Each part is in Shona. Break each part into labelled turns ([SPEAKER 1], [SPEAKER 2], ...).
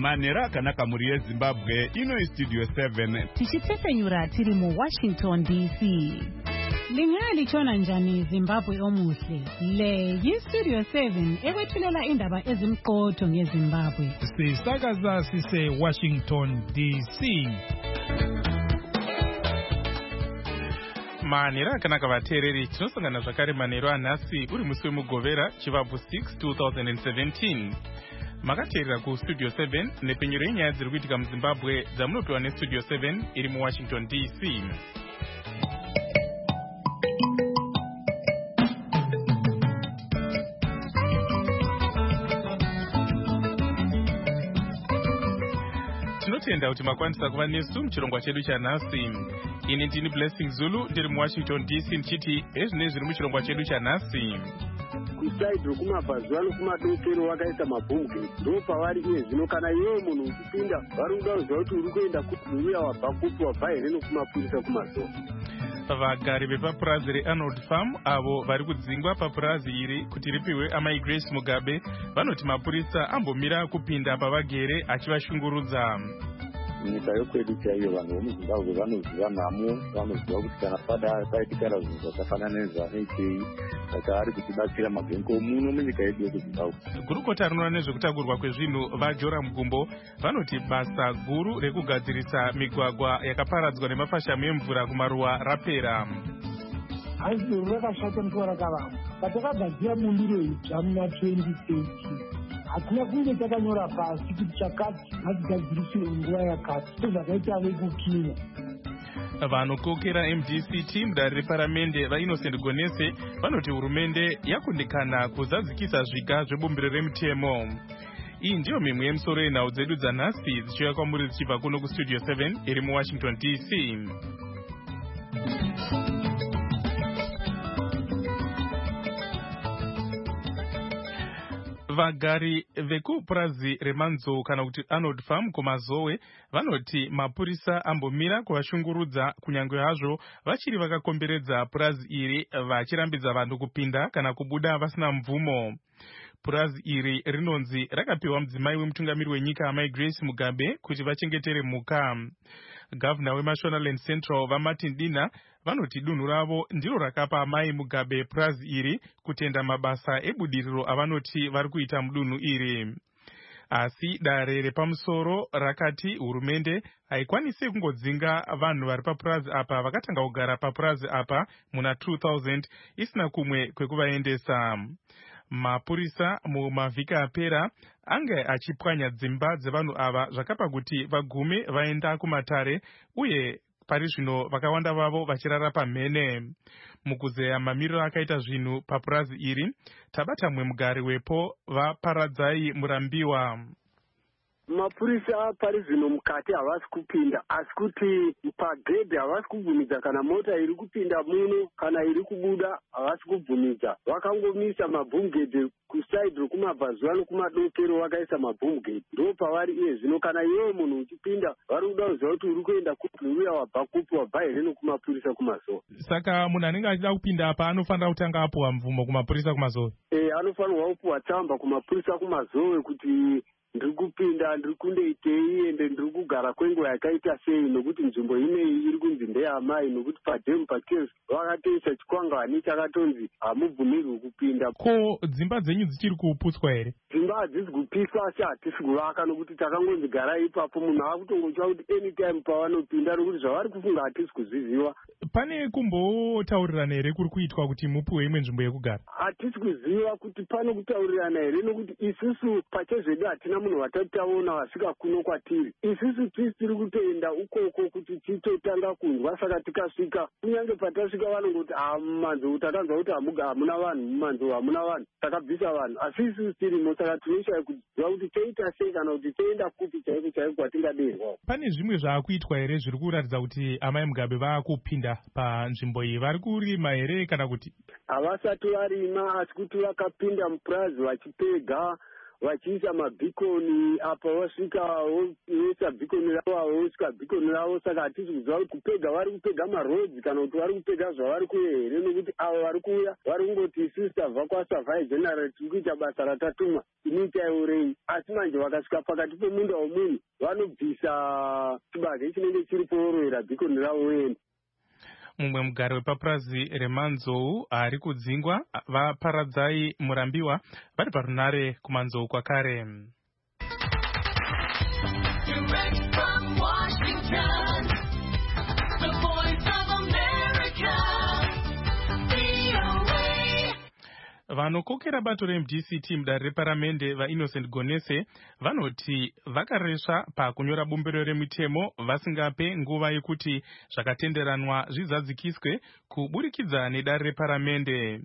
[SPEAKER 1] Manera akanaka muri yeZimbabwe ino iStudio 7
[SPEAKER 2] tichitsesenyura tiri muWashington DC. Lingalichona njani Zimbabwe omuhle? Le yiStudio 7 ekwethulela indaba ezimqotho ngeZimbabwe.
[SPEAKER 3] Sisakaza sise Washington DC. Manera akanaka vateereri, tinosangana zvakare manheru anhasi uri musi wemugovera chivabvu 6 2017. Makateerera kuStudio 7 nepenyero yenyaya dziri kuitika muZimbabwe dzamunopiwa neStudio 7 iri muWashington DC. Tinotenda kuti makwanisa kuva nesu muchirongwa chedu chanhasi. Ini ndini Blessing Zulu ndiri muWashington DC ndichiti ezvine zviri muchirongwa chedu chanhasi.
[SPEAKER 4] Kusaidhi kumabhazuva nokumadokero wakaisa mabhomugeti ndo pavari iye zvino kana iwewe munhu uchipinda vari kuda kuziva kuti uri kuenda kuti uya wabva kupi wabva here nokumapurisa kumazuva.
[SPEAKER 3] Vagari vepapurazi reArnold Farm avo vari kudzingwa papurazi iri kuti ripiwe amai Grace Mugabe vanoti mapurisa ambomira kupinda pavagere achivashungurudza.
[SPEAKER 4] Nyika yokwedu chaiyo vanhu vomuZimbabwe vanoziva nhamo, vanoziva kuti kana paitikara zvinhu zvakafanana nezvaNHA saka ari kutibatsira mabhenko muno munyika yedu yokuZimbabwe.
[SPEAKER 3] Gurukota rinoona nezvekutagurwa kwezvinhu vaJoram Mugumbo vanoti basa guru rekugadzirisa migwagwa yakaparadzwa nemafashamu emvura kumaruwa rapera.
[SPEAKER 5] Haisi rakashata mukuwa rakavamba patakagadzira mundiro idzva muna 2030 hatina kunge takanyora pasi kuti chakati ngachigadziriswe nguva yakati sezvakaita vekukinya.
[SPEAKER 3] Vanokokera MDCT mudare reparamende vaInnocent Gonese vanoti hurumende yakundikana kuzadzikisa zviga zvebumbiro remutemo. Iyi ndiyo mimwe yemusoro yenhau dzedu dzanhasi dzichiuya kwamuri dzichibva kuno kuStudio 7 iri muWashington DC. Vagari vekupurazi remanzou kana kuti Arnold Farm kumazowe vanoti mapurisa ambomira kuvashungurudza kunyange hazvo vachiri vakakomberedza purazi iri vachirambidza vanhu kupinda kana kubuda vasina mvumo. Purazi iri rinonzi rakapiwa mudzimai wemutungamiri wenyika amai Grace Mugabe kuti vachengetere mhuka. Gavana weMashonaland Central vaMartin Dina vanoti dunhu ravo ndiro rakapa amai Mugabe purazi iri kutenda mabasa ebudiriro avanoti vari kuita mudunhu iri. Asi dare repamusoro rakati hurumende haikwanisi kungodzinga vanhu vari papurazi apa vakatanga kugara papurazi apa muna 2000 isina kumwe kwekuvaendesa. Mapurisa mumavhiki apera ange achipwanya dzimba dzevanhu ava zvakapa kuti vagume vaenda kumatare uye pari zvino vakawanda vavo vachirara pamhene. Mukuzeya mamiriro akaita zvinhu papurazi iri tabata mumwe mugari wepo vaParadzai Murambiwa.
[SPEAKER 4] Mapurisa pari zvino mukati havasi kupinda asi kuti pagedhi havasi kubvumidza kana mota iri kupinda muno kana iri kubuda havasi kubvumidza. Vakangomisa mabhomugedhi kusaidhi rokumabhazuva nokumadokero vakaisa mabhomugedhi ndo pavari iye zvino kana iwewe munhu uchipinda vari kuda kuziva kuti uri kuenda kupi uya wabva kupi wabva here nokumapurisa kumazowe.
[SPEAKER 3] Saka munhu anenge achida kupinda apa anofanira kutanga apuwa mvumo kumapurisa kumazowe.
[SPEAKER 4] Anofanirwa kupuwa tsamba kumapurisa kumazowe kuti ndiri kupinda ndiri kundoitei ende ndiri kugara kwenguva yakaita sei nokuti nzvimbo inei iri kunzi ndeyamai nokuti padhemu pakezi vakatoisa chikwangwani chakatonzi hamubvumirwi kupinda.
[SPEAKER 3] Ko dzimba dzenyu dzichiri kuputswa here?
[SPEAKER 4] Dzimba hadzisi kupiswa asi hatisi kuvaka nokuti takangonzi garai ipapo munhu akutongotsva kuti anytime pavanopinda nokuti zvavari kufunga hatisi kuzviziva.
[SPEAKER 3] Pane kumbotaurirana here kuri kuitwa kuti mupiwe imwe nzvimbo yekugara?
[SPEAKER 4] Hatisi kuziva kuti pano kutaurirana here nokuti isusu pachezvedu hatina munhu watataona wasvika kuno kwatiri. Isusu tiri kutoenda ukoko kuti titotanga kunzwa saka tikasvika kunyange patasvika vanongoti mumanzou takanzwa kuti hamuna vanhu mumanzou hamuna vanhu takabvisa vanhu asi isusu tirimo saka tinoshaya kuziva kuti toita sei kana kuti toenda kupi chaiko chaiko kwatingaderwa.
[SPEAKER 3] Pane zvimwe zvaakuitwa here zviri kuratidza kuti amai Mugabe vaakupinda panzvimbo iyi? Vari kurima here kana kuti?
[SPEAKER 4] Havasati varima asi kuti vakapinda mupurazi vachipega vachiisa mabhikoni apa wasvika woisa bhikoni ravo wosvika bhikoni ravo. Saka hatisi kuziva kuti kupega vari kupega marodzi kana kuti vari kupega zvavari kuya here, nekuti avo vari kuuya vari kungoti isusu tabva kwasavhai general tiri kuita basa ratatumwa inoitaiurei. Asi manje vakasvika pakati pemunda womunhu vanobvisa chibage chinenge chiri poorowera bhikoni ravo wenda.
[SPEAKER 3] Mumwe mugari wepapurazi remanzou ari kudzingwa vaparadzai murambiwa vari parunare kumanzou kwakare. Vanokokera bato reMDCT mudare reparamende vaInnocent Gonese vanoti vakaresva pakunyora bumbiro remitemo vasingape nguva yekuti zvakatenderanwa zvizadzikiswe kuburikidza nedare reparamende.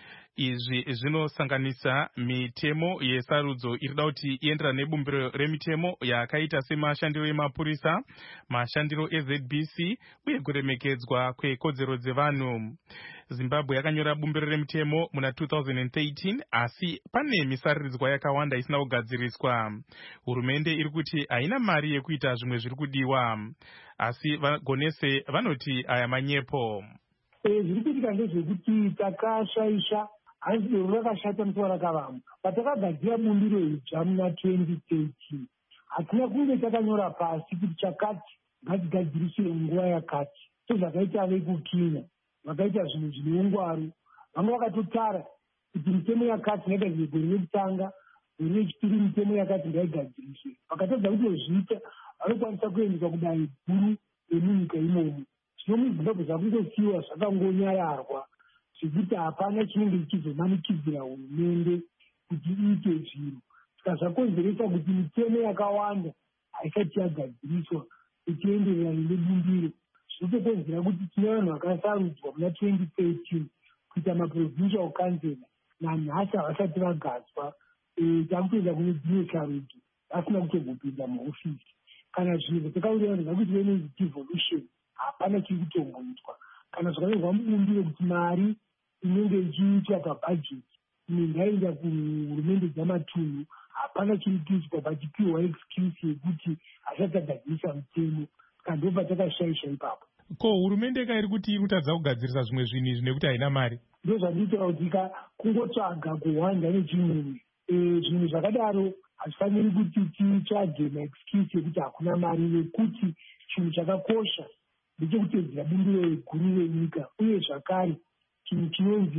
[SPEAKER 3] Izvi zvinosanganisa mitemo yesarudzo irida kuti ienderane nebumbiro remitemo yakaita semashandiro emapurisa, mashandiro eZBC uye kuremekedzwa kwekodzero dzevanhu. Zimbabwe yakanyora bumbiro remitemo muna 2013 asi pane misariridzwa yakawanda isina kugadziriswa. Hurumende iri kuti haina mari yekuita zvimwe zviri kudiwa. Asi Gonese vanoti aya manyepo.
[SPEAKER 5] Zviri kuitika ndezvekuti takashaisha hanzi dero rakashata musi warakavamba. Patakagadzira bumbiro idzva muna 2013 hatina kunge takanyora pasi kuti chakati ngachigadziriswe nguva yakati. Zvakaita vekukinya vakaita zvinhu zvine ungwaru, vamwe vakatotara kuti mitemo yakati ngaigadzirwe gore rekutanga, gore rechipiri mitemo yakati ngaigadziriswe. Vakatadza kutozviita vanokwanisa kuendeswa kudai guru remunyika imomo. Zvino muZimbabwe zvakungosiyiwa zvakangonyararwa zvekuti hapana chinenge chichizomanikidzira hurumende kuti iite zviro. Saka zvakonzeresa kuti mitemo yakawanda haisati yagadziriswa ichiendererana nebumbiro. Zvinotokonzera kuti tine vanhu vakasarudzwa muna 2013 kuita maprovincial council nanhasi havasati vagadzwa. Takutoenda kune dzimwe sarudzo vasina kutogopinda muofisi. Kana zvinhu takaurira kuti venezi devolution hapana chiri kutongoitwa. Kana zvakanyorwa mubumbiro kuti mari inenge ichiitwa pabhajeti imwe ngaenda kuhurumende dzamatunhu, hapana chiri kuitwa pachipiwa excuse yekuti hasati agadzirisa mitemo. Saka ndobva takashaisha ipapo.
[SPEAKER 3] Ko hurumende iri kuti iri kutadza kugadzirisa zvimwe zvinhu izvi nekuti haina mari?
[SPEAKER 5] Ndo zvanditaura kuti kungotsvaga kuhwanda nechimwe. Zvinhu zvakadaro hazvifaniri kuti titsvage maexcuse yekuti hakuna mari, nekuti chinhu chakakosha ndechekutedzera bumbiro reguru renyika. Uye zvakare chinhu chinonzi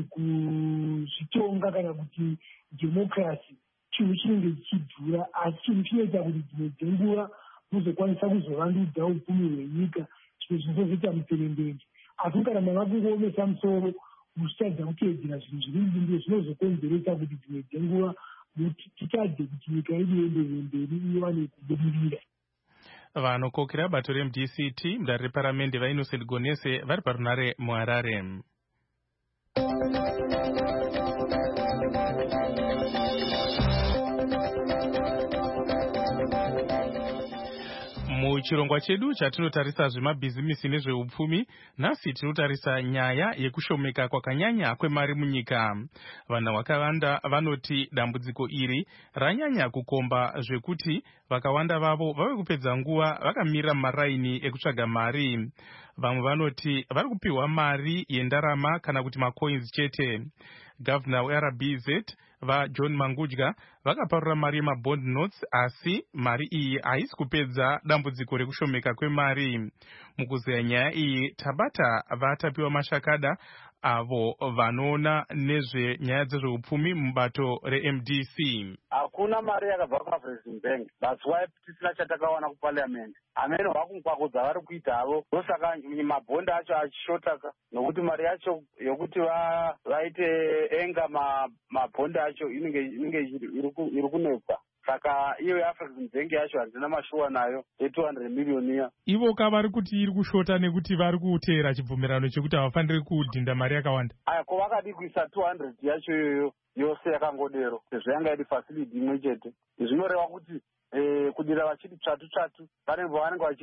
[SPEAKER 5] kuzvitonga kana kuti democracy chinhu chinenge chichidhura, asi chinhu chinoita kuti dzimwe dzenguva muzokwanisa kuzovandudza upfumi hwenyika, chimwe zvinozoita muperembende. Asi kana mava kungoomesa musoro muchitadza kuteedzera zvinhu zviri mubumbiro zvinozokonzeresa kuti dzimwe dzenguva titadze kuti nyika yedu ienderere mberi iwane kubudirira.
[SPEAKER 3] Vanokokera bato reMDCT mudare reparamende vaInnocent Gonese vari parunare muHarare. Muchirongwa chedu chatinotarisa zvemabhizimisi nezveupfumi, nhasi tinotarisa nyaya yekushomeka kwakanyanya kwemari munyika. Vanhu vakawanda vanoti dambudziko iri ranyanya kukomba zvekuti vakawanda vavo vave kupedza nguva vakamira mumaraini ekutsvaga mari. Vamwe vanoti vari kupiwa mari yendarama kana kuti macoins chete. Gavana weRBZ vaJohn Mangudya vakaparura mari yemabond notes, asi mari iyi haisi kupedza dambudziko rekushomeka kwemari. Mukuzeya nyaya iyi tabata vatapiwa mashakada avo vanoona nezvenyaya dzezveupfumi mubato reMDC.
[SPEAKER 4] Hakuna mari yakabva kumapresident bank, that's why tisina chatakawana kuparliament. Amene vakumkwakudza vari kuita havo, ndosaka mabhondi acho achishotaka, nokuti mari yacho yokuti vaite enga mabhondi acho inenge iri kunetsa. Saka iyo yeAfrican Bank yacho handina mashuwa nayo ye200 million.
[SPEAKER 3] Ivo kavari kuti iri kushota nekuti vari kuteera chibvumirano chekuti havafaniri kudhinda mari yakawanda.
[SPEAKER 4] Aya, ko vakadi kuisa 200 yacho iyoyo yose yakangodero sezvo yanga iri facility imwe chete. Zvinoreva kuti kudira vachiti tsvatu vanenge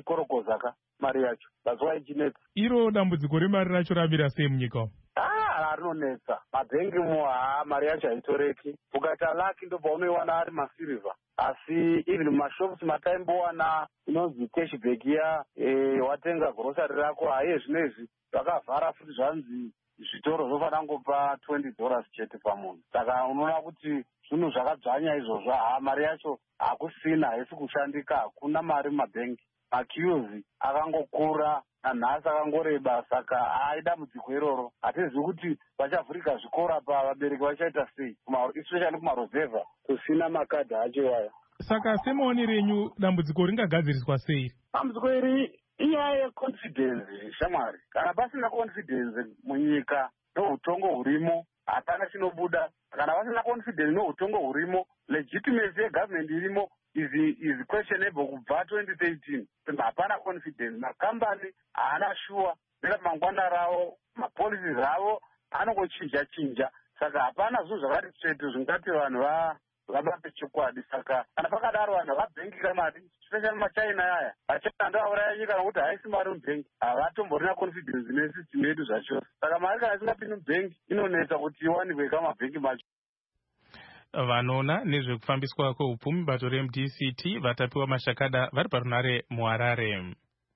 [SPEAKER 4] vachikorokoza mari yacho, that's why ichinetsa.
[SPEAKER 3] Iro dambudziko remari racho ravira sei munyika umu?
[SPEAKER 4] rinonetsa. Mabhengi mari yacho haitoreki. Ukaita laki ndo paunoiwana ari masirivha. Asi even mumashops mataimbowana inonzi cashback ya watenga grocery rako, haiye zvinezvi vakavhara futi zvanzi zvitoro zvofanira ngopa $20 chete pamunhu. Saka unoona kuti zvinhu zvakadzvanya izvozvo. Mari yacho hakusina, haisi kushandika, hakuna mari mumabhengi. Maqueues akangokura, nanhasi akangoreba, saka dambudziko iroro. Hatizivi kuti vachavhurika zvikora vabereki vachaita sei, especially kumarozevha kusina makadhi acho waya.
[SPEAKER 3] Saka semaonero enyu dambudziko ringagadziriswa sei?
[SPEAKER 4] Dambudziko iri inyaya yeconfidence, shamwari. Kana pasina confidence munyika noutongo hurimo, hapana chinobuda. Kana pasina confidence noutongo hurimo, legitimacy yegovernment irimo is questionable kubva 2013. Hapana confidence. Makambani haana shuwa neramangwana ravo, mapolicies ravo anongochinja. Saka hapana zvinhu zvakati tsvetu zvingati vanhu vabate chokwadi. Saka kana pakadaro vanhu havabhengi mari, especially machina yaya. Machina ndo auraya nyika nokuti haisi mari mubhengi. Havatomborina confidence nesystem yedu zvachose. Saka mari kana isingapindi mubhengi inonetsa kuti iwanikwe kamabhengi macho.
[SPEAKER 3] Vanoona nezvekufambiswa kweupfumi bato reMDCT vatapiwa mashakada vari parunare muHarare.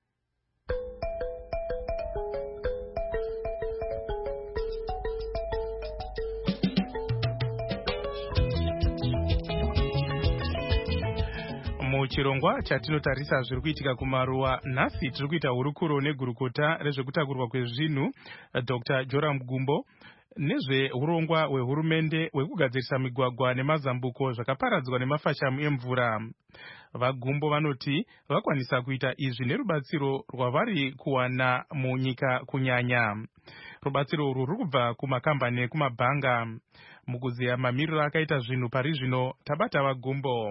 [SPEAKER 3] Muchirongwa chatinotarisa zviri kuitika kumaruwa, nhasi tiri kuita hurukuro negurukota rezvekutakurwa kwezvinhu Dr. Joram Gumbo nezveurongwa hwehurumende hwekugadzirisa migwagwa nemazambuko zvakaparadzwa nemafashamu emvura. VaGumbo vanoti vakwanisa kuita izvi nerubatsiro rwavari kuwana munyika kunyanya. Rubatsiro urwu ruri kubva kumakambani ekumabhanga. Mukuziya mamiriro akaita zvinhu pari zvino, tabata VaGumbo.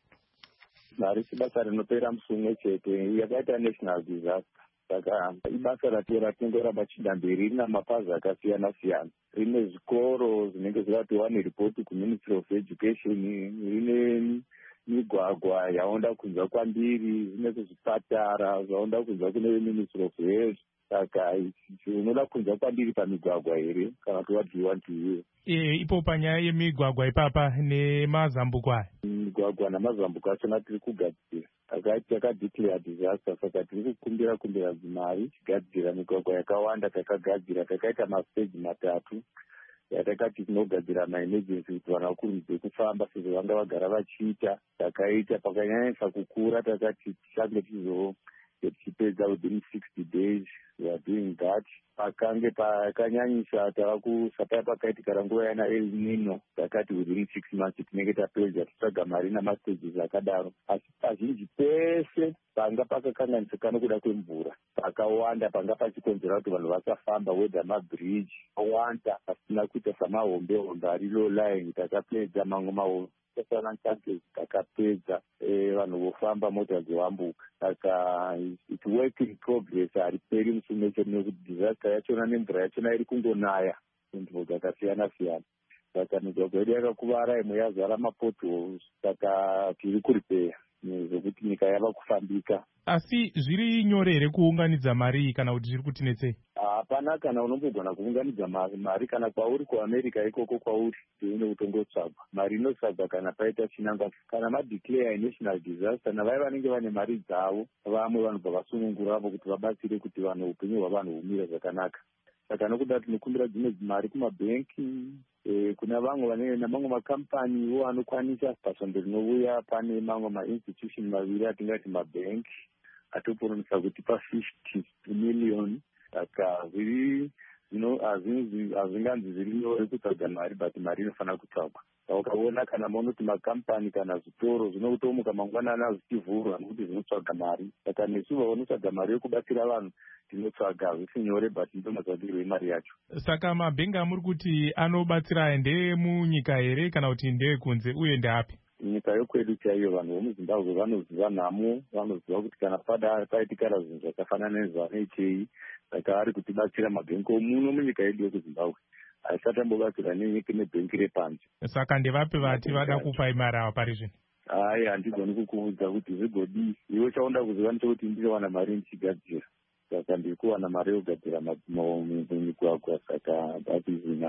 [SPEAKER 6] Mari ibasa rinopera musi umwe chete, yakaita national disaster. Saka ibasa ratingoramba chidambiri, rina mapazi akasiyana siyana. Rine zvikoro zvinenge zvakatowa neripoti kuMinistry of Education, rine migwagwa yaonda kunza kwandiri, rine zvipatara zvaonda kunza kune Ministry of Health. Saka unoda kunza kwandiri pamigwagwa here kana kuti what do you want to hear?
[SPEAKER 3] Ipo panyaya yemigwagwa ipapa nemazambuko aya.
[SPEAKER 6] Migwagwa namazambuko achona tiri kugadzira. Takadeclare disaster, saka tiri kukumbira mari tigadzira migwagwa yakawanda. Takagadzira, takaita mastage matatu yatakati tinogadzira maemergency kuti vanhu vakurumidze kufamba sezvo vanga vagara vachiita. Takaita pakanyanyisa kukura, takati tichange tichipedza within 60 days. We are doing that. Pakange pakanyanyisa tavakusapaya pakaitika ranguva yana El Nino, takati within 6 months tinenge tapedza titsvaga mari namastages akadaro. Asi pazhinji pese panga pakakanganisika nokuda kwemvura pakawanda, panga pachikonzera kuti vanhu vasafamba, wedha mabridge awanda pasina kuita samahombe ari low line. Takapedza mamwe mahombe takapedza vanhu vofamba, mota dzovambuka. Saka it's work in progress, hariperi musi umwe chete nekuti disaster yachona nemvura yachona iri kungonaya kunzvimbo dzakasiyana siyana. Saka migwagwa yedu yakakuvara, imwe yazara mapotholes. Saka tiri kuripeya zvokuti nyika yava kufambika.
[SPEAKER 3] Asi zviri nyore here kuunganidza mari kana kuti zviri kutinetsei?
[SPEAKER 6] Hapana kana unombogona kuunganidza mari kana kwauri kuAmerica ikoko kwauri une utongotsvagwa. Mari inotsvagwa kana paita chinangwa. Kana madeclare national disaster, navai vanenge vane mari dzavo, vamwe vanobva vasunungura kuti vabatsire kuti vanhu upenyu hwavanhu humire zvakanaka. Saka nokuda tinokumbira dzimwe mari kumabhenki, kuna vamwe vanenge namamwe makampaniwo anokwanisa. Pasvondo rinouya pane mamwe mainstitution maviri atingati mabhenki atoponomisa kuti pa50 million. Saka hazvinganzi zviri nyore kutsvaga mari, but mari inofanira kutsvagwa. Saka ukaona kana maunoti makampani kana zvitoro zvinotomuka mangwanani azvichivhurwa nokuti zvinotsvaga mari. Saka nesu vanotsvaga mari yokubatsira vanhu tinotsvaga, hazvisi nyore, but ndomatsvagirwo emari yacho.
[SPEAKER 3] Saka mabhengi amuri kuti anobatsira ndeemunyika here kana kuti ndeekunze, uye ndeapi?
[SPEAKER 6] Nyika yokwedu chaiyo. Vanhu vomuZimbabwe vanoziva nhamo, vanoziva kuti kana paitikara zvinhu zvakafanana nezvanoitei. Saka ari kutibatsira mabhengi omuno munyika yedu yokuZimbabwe, haisati ambobatsira nenyika nebhengi repanze.
[SPEAKER 3] Saka ndevapi vati vada kupai mari ava pari zvino?
[SPEAKER 6] Hai, handigoni kukuudza kuti zvigodii. Iwe chaunda kuziva ndechekuti ndinowana mari ndichigadzira. Saka ndiri kuwana mari yokugadzira migwagwa. Saka that is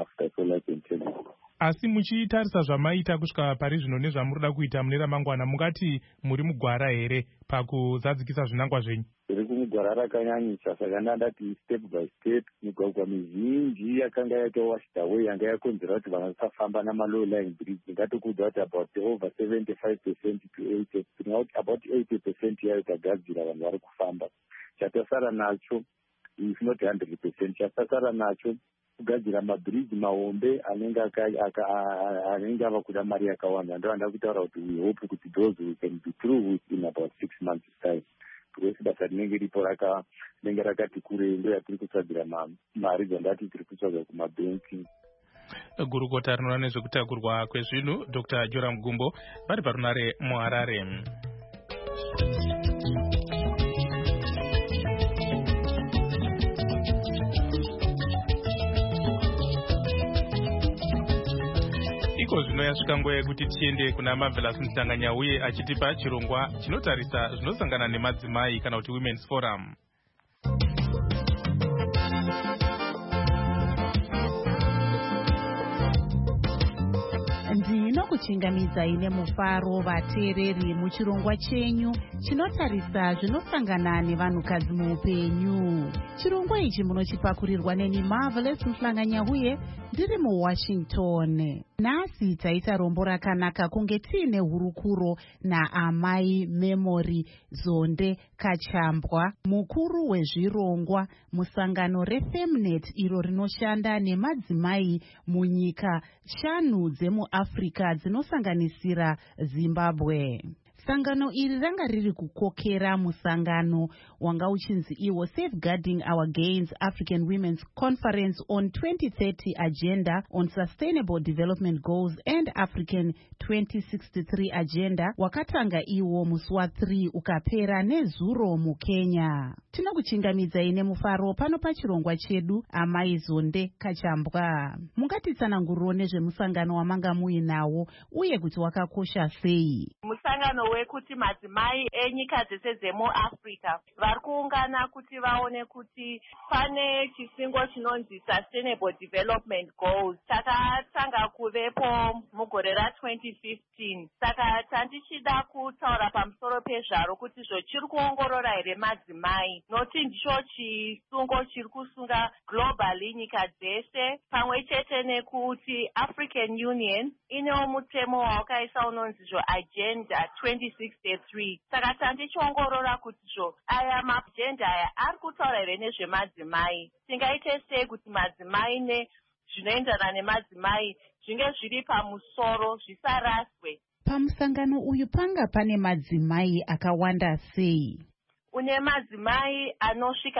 [SPEAKER 3] Asi muchitarisa zvamaita kusvika pari zvino nezvamurida kuita mune ramangwana, mungati muri mugwara here pakuzadzikisa zvinangwa zvenyu?
[SPEAKER 6] Tiri kumugwara rakanyanyisa, saka ndandati step by step. Migwagwa mizhinji yakanga yatowashed away, yanga yakonzera kuti vanhu vasafamba namalow line bridge. Ngatikuudza kuti about over 75% to 80%, about 80% yayo tagadzira, vanhu vari kufamba. Chatasara nacho, if not 100%, chatasara nacho kugadzira mabridge mahombe anenge ava kuda mari yakawanda. Ndovanda kutaura kuti we hope kuti those we can be through within about 6 months time. Because basa rinenge ripo rinenge rakati kurei, ndo yatiri kutsvagira mari dzandati tiri kutsvaga kumabhenki.
[SPEAKER 3] Gurukota rinoona nezvekutakurwa kwezvinhu Dr. Joram Gumbo vari parunare muHarare. Iko zvino yasvika nguva yekuti tiende kuna Marvelous Mhlanganyauye achitipa chirongwa chinotarisa zvinosangana nemadzimai kana kuti Women's Forum.
[SPEAKER 2] Ndinokuchingamidzai nemufaro vateereri muchirongwa chenyu chinotarisa zvinosangana nevanhukadzi muupenyu. Chirongwa ichi munochipakurirwa neni Marvelous Mhlanganyauye ndiri muWashington. Nhasi taita rombo rakanaka kunge tiine hurukuro naamai Memory Zonde Kachambwa, mukuru wezvirongwa musangano reFemnet iro rinoshanda nemadzimai munyika 5 dzemuAfrica dzinosanganisira Zimbabwe. Sangano iri ranga riri kukokera musangano wanga uchinzi iwo Safeguarding Our Gains African Women's Conference on 2030 Agenda on Sustainable Development Goals and African 2063 Agenda, wakatanga iwo musi wa3 ukapera nezuro muKenya. Tinokuchingamidzai nemufaro pano pachirongwa chedu amai Zonde Kachambwa. Mungatitsananguriro nezvemusangano wamanga muinawo uye kuti wakakosha sei?
[SPEAKER 7] Musangano wekuti madzimai enyika dzese dzemuAfrica vari kuungana kuti vaone kuti pane chisingo chinonzi Sustainable Development Goals chakatanga kuvepo mugore ra2015. Saka tandichida kutaura pamusoro pezvaro kuti chiri kuongorora here madzimai, noti ndicho chisungo chiri kusunga globally nyika dzese, pamwe chete nekuti African Union inewo mutemo wawakaisa unonzi Agenda 2063. Saka tandichiongorora kuti aya maagenda aya ari kutaura here nezvemadzimai. Tingaite sei kuti madzimai nezvinoenderana nemadzimai zvinge zviri pamusoro, zvisaraswe.
[SPEAKER 2] Pamusangano uyu panga pane madzimai akawanda sei?
[SPEAKER 7] Une madzimai anosvika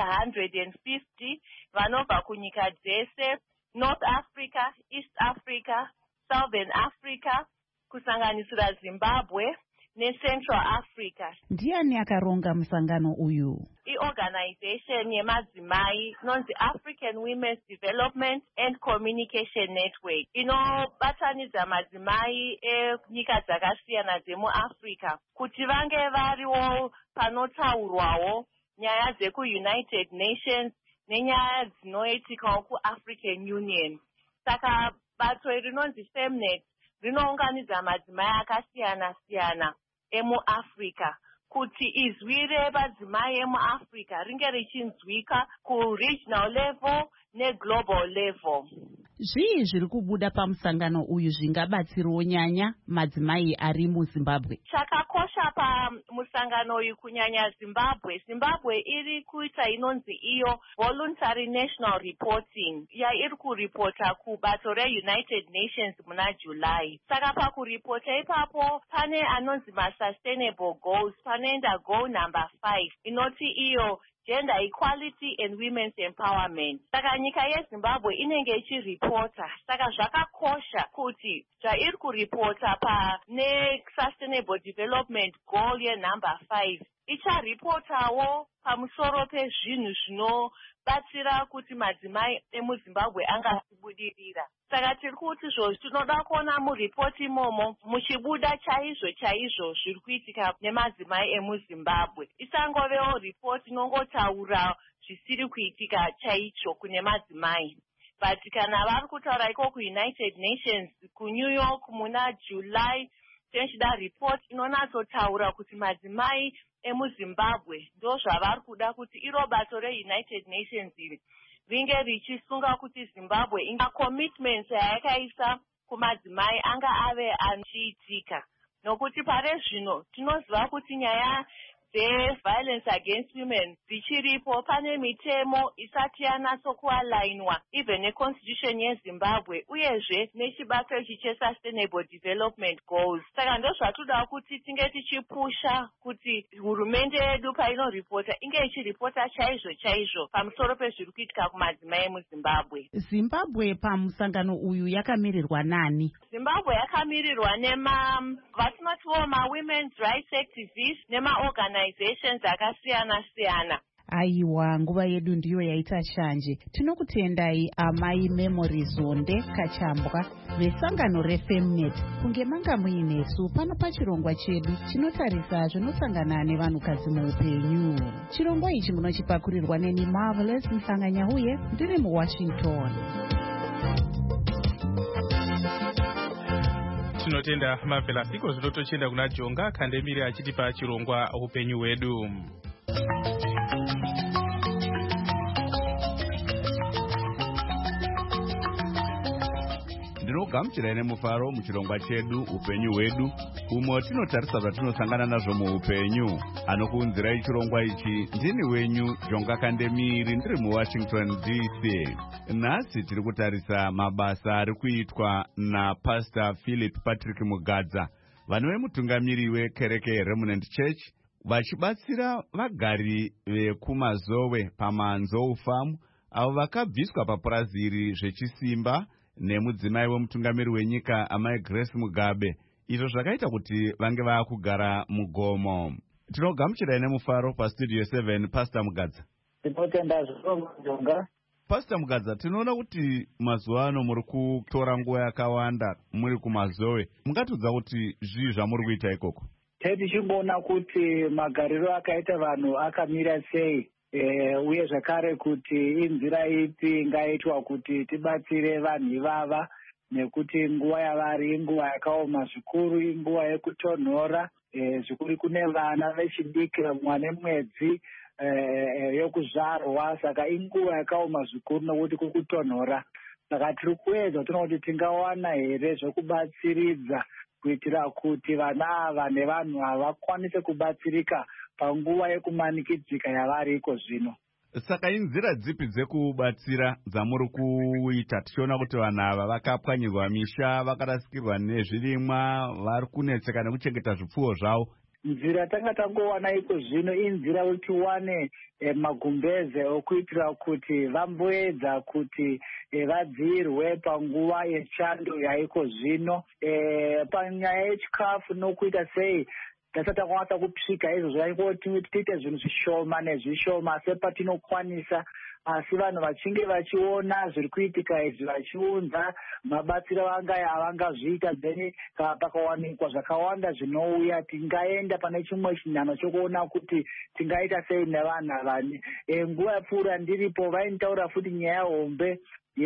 [SPEAKER 7] 150 vanobva kunyika dzese, North Africa, East Africa, Southern Africa, kusanganisira Zimbabwe neCentral Africa.
[SPEAKER 2] Ndiani akaronga musangano uyu?
[SPEAKER 7] Iorganization yemadzimai inonzi African Women's Development and Communication Network inobatanidza madzimai enyika dzakasiyana dzemuAfrica kuti vange variwo panotaurwawo nyaya dzekuUnited Nations nenyaya dzinoitikawo kuAfrican Union. Saka bato rinonzi Femnet rinounganidza madzimai akasiyana-siyana emuAfrica kuti izwi remadzimai emuAfrica ringe richinzwika kuregional level neglobal level.
[SPEAKER 2] Zvii zviri kubuda pamusangano uyu zvingabatsirawo nyanya madzimai ari muZimbabwe?
[SPEAKER 7] Chakakosha pamusangano uyu kunyanya Zimbabwe iri kuita inonzi iyo voluntary national reporting yairi kuripota kubato reUnited Nations muna July. Saka pakuripota ipapo pane anonzi sustainable goals, panoenda goal number 5 inoti iyo Gender Equality and Women's Empowerment. Saka nyika yeZimbabwe inenge ichiripota. Saka zvakakosha kuti zvairi kuripota pane Sustainable Development Goal number 5 icharipotawo pamusoro pezvinhu zvinobatsira kuti madzimai emuZimbabwe angasibudirira. Saka tiri kuti tinoda kuona muripoti imomo muchibuda chaizvo zviri kuitika nemadzimai emuZimbabwe. Isangovewo ripoti inongotaura zvisiri kuitika chaicho kune madzimai. but kana vari kutaura iko kuUnited Nations kuNew York muna July tenchida report inonatsotaura kuti madzimai emuZimbabwe ndo zvavari kuda kuti iro bato reUnited Nations iri ringe richisunga kuti Zimbabwe inga commitments yayakaisa kumadzimai anga ave achiitika, nokuti pare zvino tinoziva kuti nyaya violence against women dzichiripo. Pane mitemo isati yanatsokualainwa even neconstitution yeZimbabwe uyezve nechibato ichi chesustainable development goals. Saka ndo zvatoda kuti tinge tichipusha kuti hurumende yedu painoripota inge ichiripota chaizvo chaizvo pamusoro pezviri kuitika kumadzimai emuZimbabwe.
[SPEAKER 2] Zimbabwe pamusangano uyu yakamirirwa nani?
[SPEAKER 7] Zimbabwe yakamirirwa vatinoti women's rights activists nemaorganizations akasiyana-siyana.
[SPEAKER 2] Aiwa, nguva yedu ndiyo yaita shanje. Tinokutendai amai Memory Zonde Kachambwa vesangano reFemnet kunge manga muinesu pano pachirongwa chedu chinotarisa zvinosangana nevanhukadzi muupenyu. Chirongwa ichi munochipakurirwa neni Marvelous Msanganyahuye ndiri muWashington.
[SPEAKER 3] Tinotenda Marvelous iko zvinotochenda kuna Jonga Kandemiri achitipa chirongwa upenyu hwedu.
[SPEAKER 1] Ndinogamuchirai nemufaro muchirongwa chedu upenyu hwedu, umo tinotarisa zvatinosangana nazvo muupenyu. Anokuunzirai chirongwa ichi ndini wenyu Jonga Kandemiri ndiri muWashington DC. Nhasi tiri kutarisa mabasa ari kuitwa naPastor Philip Patrick Mugadza, vanhu vemutungamiri wekereke Remnant Church, vachibatsira vagari vekumazowe paManzou Farm avo vakabviswa papurazi iri zvechisimba nemudzimai wemutungamiri wenyika amai Grace Mugabe, izvo zvakaita kuti vange vaakugara mugomo. Tinogamuchirai nemufaro pastudio 7 Pastor Mugadza.
[SPEAKER 5] Tinotenda zvonga.
[SPEAKER 1] Pastor Mugadza, tinoona kuti mazuva ano muri kutora nguva yakawanda muri kumazowe. Mungatudza kuti zvii zvamuri kuita ikoko?
[SPEAKER 5] Tichimboona kuti magariro akaita vanhu akamira sei, uye zvakare kuti inzira ipi ingaitwa kuti tibatsire vanhu ivava, nekuti nguva yavari inguva yakaoma zvikuru, inguva yekutonhora zvikuru kune vana vechidiki mwana mwedzi yokuzvarwa, saka inguva yakaoma zvikuru nokuti kukutonhora. Saka tiri kuedza tinoona kuti tingawana here zvokubatsiridza kuitira kuti vana ava nevanhu ava vakwanise kubatsirika panguva yekumanikidzika yavari iko zvino.
[SPEAKER 1] Saka inzira dzipi dzekubatsira dzamuri kuita? Tichiona kuti vanhu ava vakapwanyirwa misha, vakarasikirwa nezvirimwa, vari kunetseka nekuchengeta zvipfuwo zvavo.
[SPEAKER 5] Nzira tanga tangowana iko zvino inzira kuti tiwane magumbeze okuitira kuti vamboedza kuti vadzirwe panguva yechando yaiko zvino. Panyaya yechikafu nokuita sei tasatangwanisa kusvika izvo zvaingoti tiite zvinhu zvishoma nezvishoma sepatinokwanisa, asi vanhu vachinge vachiona zviri kuitika izvi vachiunza mabatsiro avangazviita, then pakawanikwa zvakawanda zvinouya, tingaenda pane chimwe chinhano chokuona kuti tingaita sei nevanhu avani. Nguva yapfuura ndiripo vainitaura futi nyaya hombe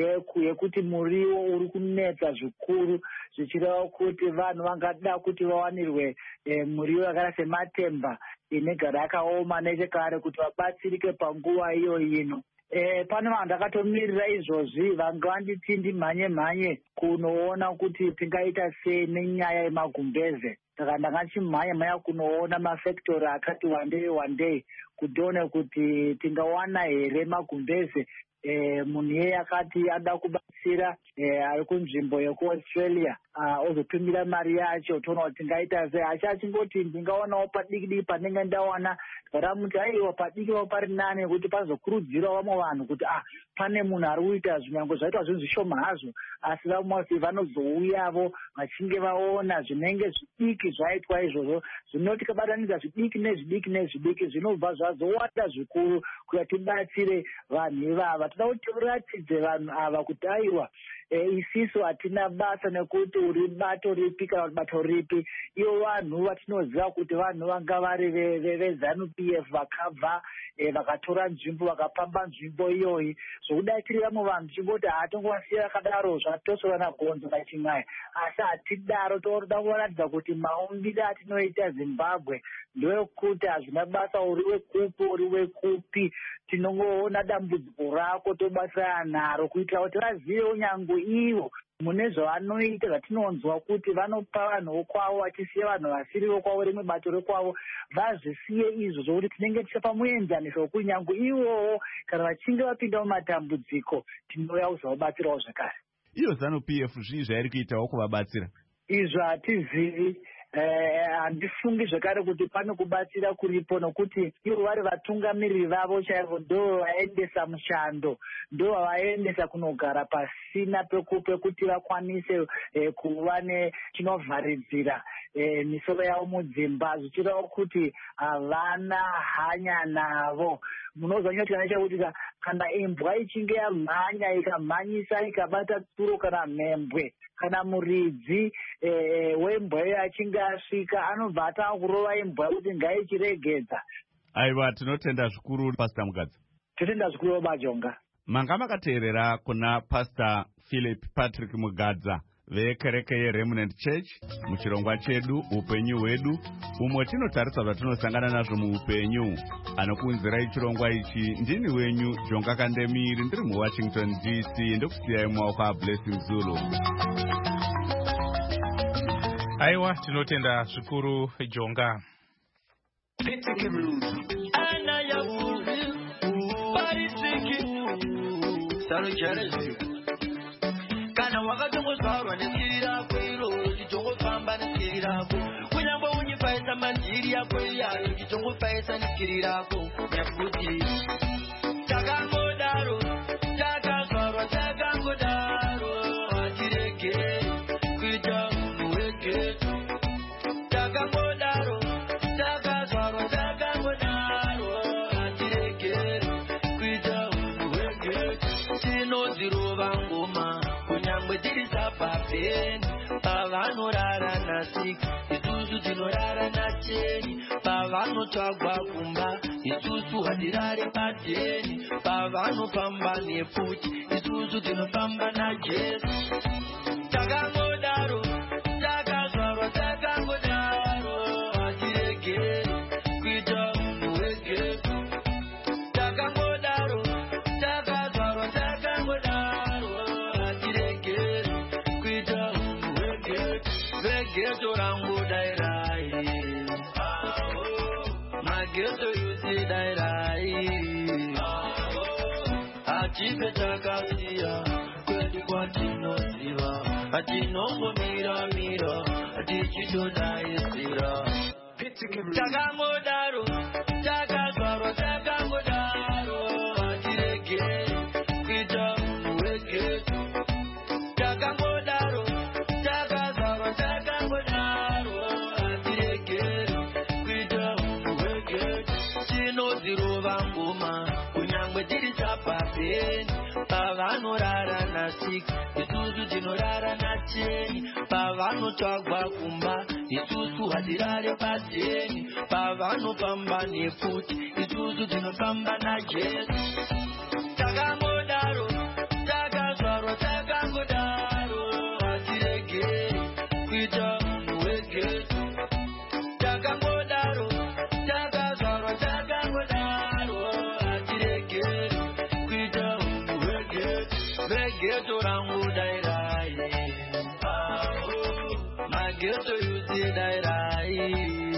[SPEAKER 5] yekuti muriwo uri kunetsa zvikuru, zvichireva kuti vanhu vangada kuti vawanirwe muriwo yakada sematemba inegara yakaoma nechekare kuti vabatsirike panguva iyo ino. Pane vanhu ndakatomirira izvozvi vanga vanditi ndimhanye kunoona kuti tingaita sei nenyaya yemagumbeze. Saka ndangachimhanya kunoona mafactory akati wandei kuti tione kuti tingawana here magumbeze. Munhu yeye akati ada kubatsira ari kunzvimbo yekuAustralia ozotumira mari yacho, toona kuti tingaita sei. Asi achingoti ndingaonawo padiki panenge ndawana, ndaramuti aiwa padiki pari nani kuti pazokurudzirawo vamwe vanhu kuti pane munhu ari kuita zvinyange zvaitwa zvinhu zvishoma hazvo, asi vamwe vanozouyavo vachinge vaona zvinenge zvidiki zvaitwa izvozvo. Zvino tikabatanidza zvidiki nezvidiki zvinobva zvazowanda zvikuru kuti tibatsire vanhu ivava. Toda kuti tiratidze vanhu ava kuti aiwa isisu hatina basa nekuti uri bato ripi kana bato ripi. Ivo vanhu vatinoziva kuti vanhu vanga vari veZANU-PF vakabva vakatora nzvimbo vakapamba nzvimbo iyoyi zvokudaikirira muvanhu nzvimbo kuti hatongowasiya yakadaro zvatosovana gonzo kachimwaya asi hatidaro toda kuratidza kuti maumbire atinoita Zimbabwe ndoekuti hazvina basa uri wekupi uri wekupi tinongoona dambudziko rako tobatsira naro kuitira kuti vazivewo nyange ivo mune zvavanoita zvatinonzwa kuti vanopa vanhu vokwavo vachisiya vanhu vasiri vokwavo rimwe bato rekwavo vazvisiye izvo zvokuti tinenge tichapa muenzaniso wekuti nyange ivowo kana vachinge vapinda mumatambudziko tinouya kuzovabatsirawo zvakare.
[SPEAKER 1] Iyo ZANU-PF zvii zvairi kuitawo kuvabatsira?
[SPEAKER 5] Izvo hatizivi. Handifungi zvakare kuti pane kubatsira kuripo nokuti ivo vari vatungamiriri vavo chaivo ndo vaendesa mushando ndo vaendesa kunogara pasina pekuti vakwanise kuva nechinovharidzira misoro yavo mudzimba zvichireva kuti havana hanya navo. Munozwa nyotikana chakuti kana imbwa ichinge yamhanya ikamhanyisa ikabata tsuro kana mhembwe kana muridzi wembwa iyo achinge asvika anobva atanga kurova imbwa kuti ngaichiregedza.
[SPEAKER 1] Aiwa, tinotenda zvikuru Pastor Mugadza.
[SPEAKER 5] Totenda zvikuru Bajonga.
[SPEAKER 1] Manga makateerera kuna Pastor Philip Patrick Mugadza vekereke yeRemnant Church muchirongwa chedu upenyu hwedu umwe tinotarisa zvatinosangana nazvo muupenyu. Anokuunzirai chirongwa ichi ndini wenyu Jonga Kandemiri ndiri muWashington DC ndokusiyai mumaoko aBlessing Zulu.
[SPEAKER 3] Aiwa, tinotenda zvikuru Jonga.
[SPEAKER 8] Kana wakatongozvarwa neskiri rako iroro chichongofamba neskiri rako kunyangwe unyipaisa manjiri yako iyayo chichongopaisa neskiri rako nekuti takangodaro takazvarwa takangodaro hatirege kuita munhu wegetu takangodaro takazvarwa takangodaro hatirege kuita munhu wegetu tinodzirova ngoma kunyangwe tiri sapapeni pavanorara nasika isusu tinorara nacheni pavanotsvagwa kumba isusu hatirare padheni pavanofamba nefuti isusu tinofamba naJesu takangodaro takazvarwa takangodaro hatiregeri kuita munhu wegetu takangodaro takazvarwa takangodaro hatiregeri kuita munhu wegetu vegeto rangu dairai mageto yusi dairai hatipe takasiya kwedu kwatinoziva hatinongomira hatichitodaisira takangodaro takazvarwa takangodaro hatiregeri kuita munhu wegetu takangodaro takazvarwa takangodaro hatiregeri kuita munhu wegetu tinodzirova ngoma kunyangwe tiri sapapeni pavanorara nasika isusu tinorara nacheni pavanotsvagwa kumba isusu hatirare padheni pavanofamba nefuti isusu tinofamba naJesu takangodaro takazvarwa takangodaro hatiregeri kuita munhu wegetu takangodaro takazvarwa takangodaro hatiregeri kuita munhu wegetu vegeto rangu dairai mageto yusi dairai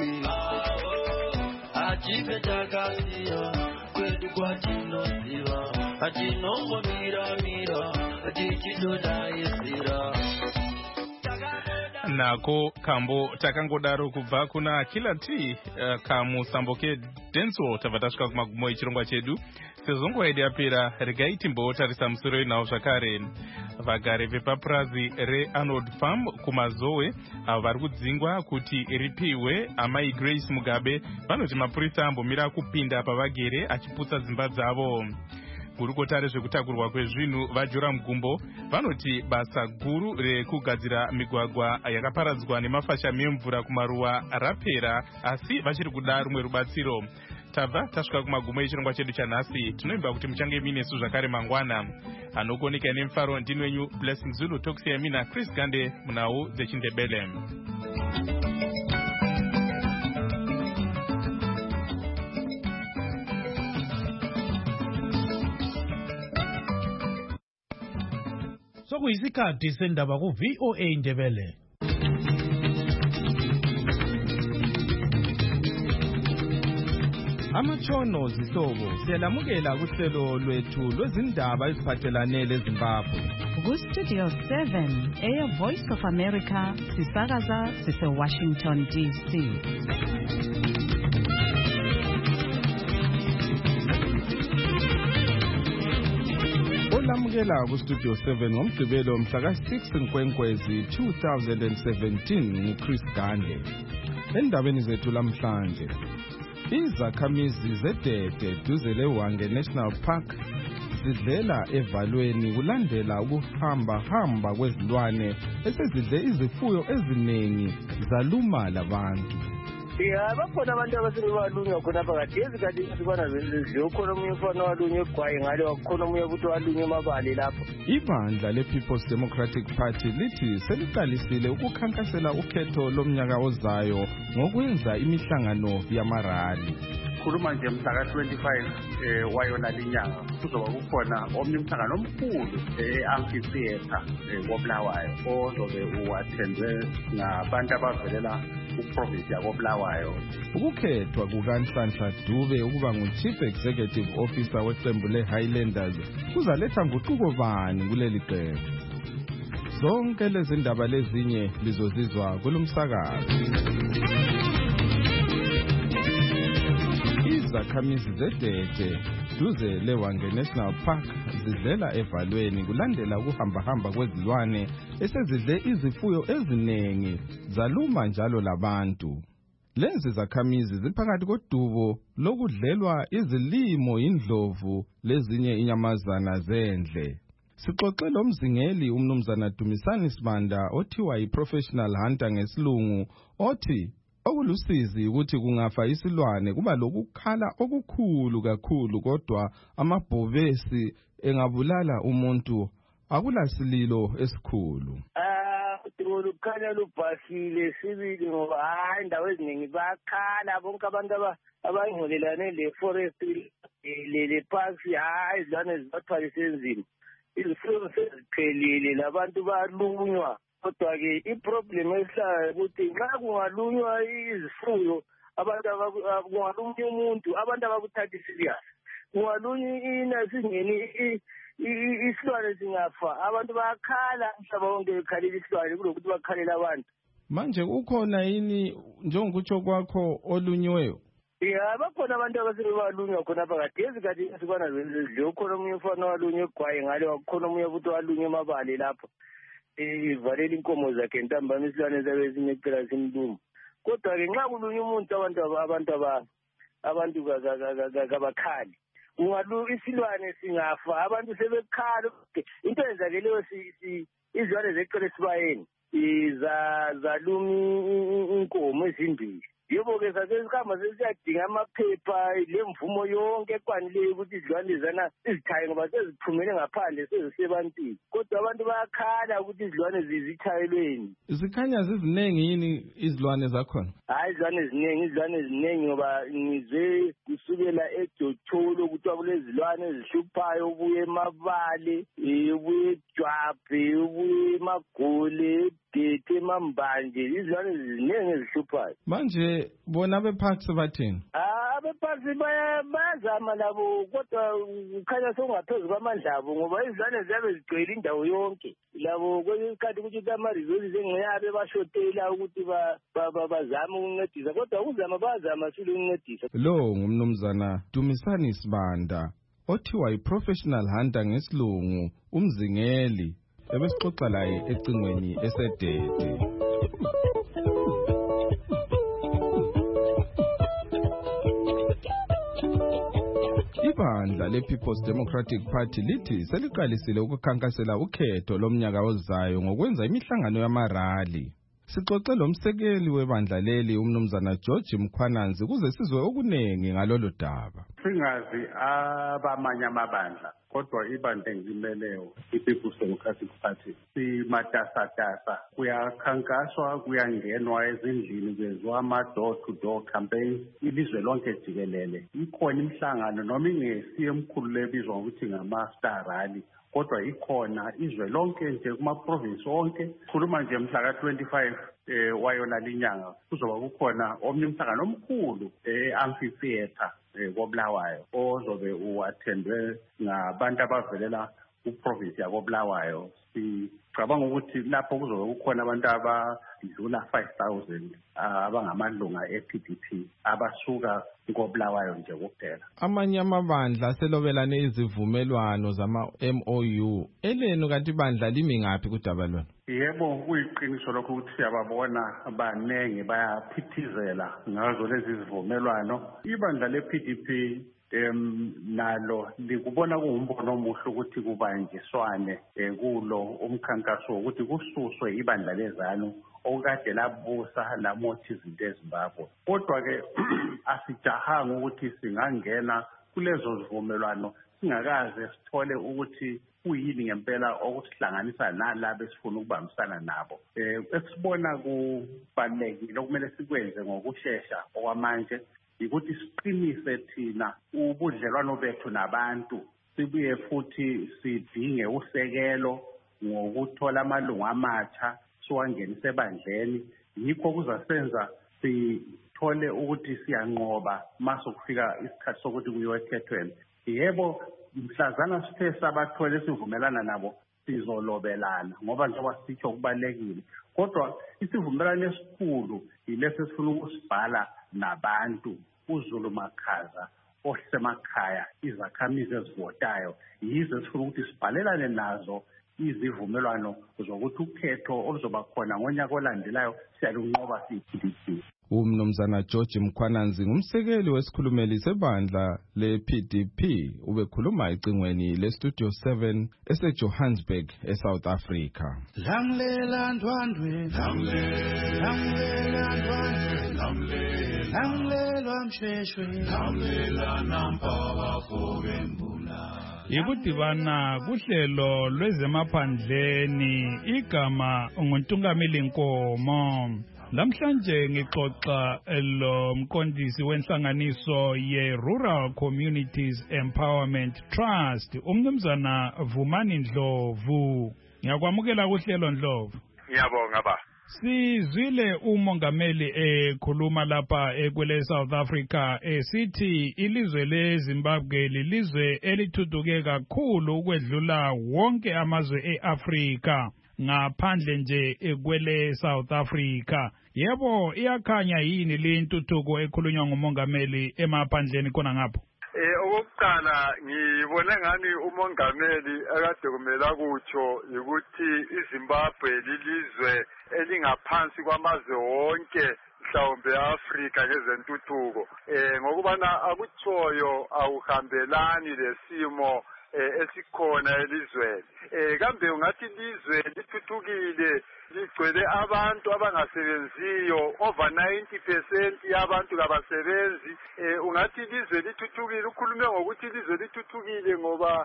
[SPEAKER 8] hatipe takasiya kwedu kwatinoziva hatinongomira hatichitodaisira
[SPEAKER 3] nako kambo takangodaro kubva kuna Killer T kamusamboke denso tabva tasvika kumagumo echirongwa chedu. Sezvo nguva yedu yapera, regai timbotarisa musoro inawo zvakare. Vagari vepapurazi reArnold Farm kumazowe avo vari kudzingwa kuti ripiwe amai Grace Mugabe vanoti mapurisa ambomira kupinda pavagere achiputsa dzimba dzavo. Gurukota rezvekutakurwa kwezvinhu vaJoram Gumbo vanoti basa guru rekugadzira migwagwa yakaparadzwa nemafasha memvura kumaruwa rapera, asi vachiri kuda rumwe rubatsiro. tabva tasvika kumagumo echirongwa chedu chanhasi. Tinoimba kuti muchange minesu zvakare mangwana. Anokuoneka nemufaro ndini wenyu Blessing Zulu, tokusiyai mina Chris Gande munhau dzechindebele.
[SPEAKER 9] Sokuyisikhathi sendaba ku VOA Indebele.
[SPEAKER 10] Amatshono zihlobo siyalamukela kuhlelo lwethu lwezindaba eziphathelane leZimbabwe.
[SPEAKER 2] Ku-Studio 7 Air Voice of America sisakaza sise-Washington DC.
[SPEAKER 10] Olamukela ku-Studio 7 ngomgqibelo mhla ka-6 Nkwenkwezi 2017 nguChris Gande. Endabeni zethu lamhlanje, izakhamizi zedede duze leHwange National Park zidlela evalweni kulandela ukuhamba kwezilwane esezidle izifuyo eziningi zaluma labantu.
[SPEAKER 4] Bakhona abantu abasebebalunywa khona phakathi ezikhathi ezifana zezidle ukhona omunye umfana walunywa egwayi ngale wakhona omunye futhi walunywa emabali lapho.
[SPEAKER 10] Ibandla le-People's Democratic Party lithi seliqalisile ukukhankasela ukhetho lomnyaka ozayo ngokwenza imihlangano yamarali.
[SPEAKER 11] Khuluma nje mhla ka-25 wayona linyanga kuzoba kukhona omnye umhlangano omkhulu e-amphitheatre koBulawayo ozobe uattendwe ngabantu abavelela kuprovinsi yakoBulawayo.
[SPEAKER 10] Ukukhethwa kukaNhlanhla Dube ukuba ngu-Chief Executive Officer weqembu le-Highlanders kuzaletha nguquko bani kuleli qembu? Zonke lezi ndaba lezinye lizozizwa kulomsakazo. Izakhamizi zedede duze leHwange National Park zidlela evalweni kulandela ukuhamba kwezilwane esezidle izifuyo eziningi zaluma njalo labantu. Lezi zakhamizi ziphakathi kodubo lokudlelwa izilimo indlovu lezinye inyamazana zendle. Sixoxe lo mzingeli umnumzana Dumisani Sibanda othiwa yi-professional hunter ngesilungu othi okulusizi ukuthi kungafa isilwane kuba lokukhala okukhulu kakhulu kodwa amabhovesi engabulala umuntu akulasililo esikhulu.
[SPEAKER 4] Ukukhanya lubhasile sibili ngoba hayi indawo eziningi bayakhala bonke abantu abangolelane le-forestry le-parks hayi izilwane zibathwalise enzima. Izifuyo seziphelile labantu balunywa. Kodwa-ke iproblem esihlayo ukuthi nxa kungalunywa izifuyo kungalunywa umuntu abantu abakuthathi serious. Kungalunywa singeni isilwane singafa abantu bayakhala umhlaba wonke bekhalela isilwane kulokuthi bakhalela abantu.
[SPEAKER 10] Manje ukhona yini njengokutsho kwakho olunyweyo?
[SPEAKER 4] Bakhona abantu abasebebalunywa khona phakathi ezikhathi ezifana zezidle ukhona omunye umfana walunywa egwayi ngale wakhona omunye futhi walunywa emabali lapho. Ivalela inkomo zakhe ntambama isilwane zabe sinyecela simluma. Kodwa-ke nxa kulunywa umuntu abantu kabakhali. Isilwane singafa abantu sebekhala. Into ezakeleyo izilwane zeqela esibayeni zaluma inkomo ezimbili. Yebo-ke sasesihamba sesiyadinga amaphepha lemvumo yonke ekwanileyo ukuthi izilwane zana izithaye ngoba seziphumele ngaphandle sezisebantwini. Kodwa abantu bayakhala ukuthi izilwane zithayelweni.
[SPEAKER 10] Zikhanya ziziningi yini izilwane zakhona?
[SPEAKER 4] Hayi izilwane eziningi ngoba ngizwe kusukela eJotholo ukuthi kulezilwane ezihluphayo ubuye emabale, ubuye eJwabe, ubuye emagole, edete, emambanje. Izilwane ziningi ezihluphayo.
[SPEAKER 10] Manje bona beParks bathini?
[SPEAKER 4] AbeParks bayazama labo kodwa ukhanya sokungaphezu kwamandla abo ngoba izilwane ziyabe zigcwele indawo yonke. Labo kwesinye isikhathi ukuthi ama-resources engiyabe bashotela ukuthi bazame ukuncedisa kodwa uzama bayazama sile ukuncedisa.
[SPEAKER 10] Lo ngumnumzana Dumisani Sibanda othiwa yi-professional hunter ngesilungu umzingeli ebesixoxa laye ecingweni esedede. Ibandla le-People's Democratic Party lithi seliqalisile ukukhankasela ukhetho lomnyaka ozayo ngokwenza imihlangano yamarali. Sixoxe lomsekeli webandla leli umnumzana George Mkhwananzi kuze sizwe okunengi ngalolu daba.
[SPEAKER 11] Singazi abamanye amabandla kodwa ibandla engimeleyo iPeople's Democratic Party simatasatasa kuyakhankaswa kuyangenwa ezindlini kwenziwa ama-door-to-door campaign ilizwe lonke jikelele. Ikhona imihlangano noma ingesiyo emkhulu lebizwa ngokuthi ngama-Star Rally kodwa ikhona izwe lonke nje kuma-province onke. Khuluma nje mhla ka-25 wayona linyanga kuzoba kukhona omnye umhlangano omkhulu e-amphitheatre koBulawayo ozobe uattendwe ngabantu abavelela kuprovince yakoBulawayo. Sicabanga ukuthi lapho kuzobe kukhona abantu abadlula 5,000 abangamalunga e-PDP abasuka koBulawayo nje kuphela.
[SPEAKER 10] Amanye amabandla aselobelane izivumelwano zama-MOU. Elenu kanti ibandla limi ngaphi kudaba lona?
[SPEAKER 11] Yebo, kuyiqiniso lokho ukuthi siyababona abanenge bayaphithizela ngazo lezi zivumelwano. Ibandla le-PDP nalo likubona kuwumbono omuhle ukuthi kubanjiswane kulo umkhankaso ukuthi kususwe ibandla lezanu okade labusa lamothi izinto eZimbabwe. Kodwa-ke asijahanga ukuthi singangena kulezo zivumelwano singakaze sithole ukuthi kuyini ngempela okusihlanganisa nalabo esifuna ukubambisana nabo. Esibona kubalulekile okumele sikwenze ngokushesha okwamanje ukuthi siqinise thina ubudlelwano bethu nabantu, sibuye futhi sidinge usekelo ngokuthola amalungu amatsha siwangenise ebandleni. Yikho kuzasenza sithole ukuthi siyanqoba masokufika isikhathi sokuthi kuyokhethweni. Yebo, mhlazana sithe sabathola esivumelana nabo sizolobelana ngoba njengoba sisho kubalekile, kodwa isivumelwano esikhulu yilesi esifuna ukusibhala nabantu, uZulu Makhaza osemakhaya, izakhamizi ezivotayo. Yizo esifuna ukuthi sibhalelane nazo izivumelwano zokuthi ukhetho oluzoba khona ngonyaka olandelayo siyalunqoba siyi-PDP.
[SPEAKER 10] Umnumzana George Mkhwananzi ngumsekeli wesikhulumeli sebandla le-PDP ubekhuluma ecingweni le-Studio 7 eseJohannesburg eSouth Africa.
[SPEAKER 8] Lamlela ndwandwe, lamlela ndwandwe, lamlela msheshwe, lamlela nampawa fobembula.
[SPEAKER 3] Ikudibana kuhlelo lwezemaphandleni igama nguNtungameli Nkomo. Lamhlanje ngixoxa lo mqondisi wenhlanganiso ye-Rural Communities Empowerment Trust umnumzana Vumani Ndlovu. Ngiyakwamukela kuhlelo Ndlovu.
[SPEAKER 12] Ngiyabonga ba.
[SPEAKER 3] Sizwile umongameli ekhuluma lapha ekwele South Africa sithi ilizwe leZimbabwe lilizwe elithuthuke kakhulu ukwedlula wonke amazwe eAfrika ngaphandle nje ekwele South Africa. Yebo, iyakhanya yini le ntuthuko ekhulunywa ngumongameli emaphandleni khona ngapho?
[SPEAKER 12] Okokuqala ngibone ngani umongameli akade kumela kutsho ukuthi iZimbabwe lilizwe elingaphansi kwamazwe wonke mhlawumbe eAfrika ngezentuthuko. Ngokubana akuthoyo awuhambelani lesimo esikhona elizweni. Kambe ungathi ilizwe lithuthukile ligcwele abantu abangasebenziyo, over 90% yabantu kabasebenzi. Ungathi ilizwe lithuthukile, ukhulume ngokuthi ilizwe lithuthukile ngoba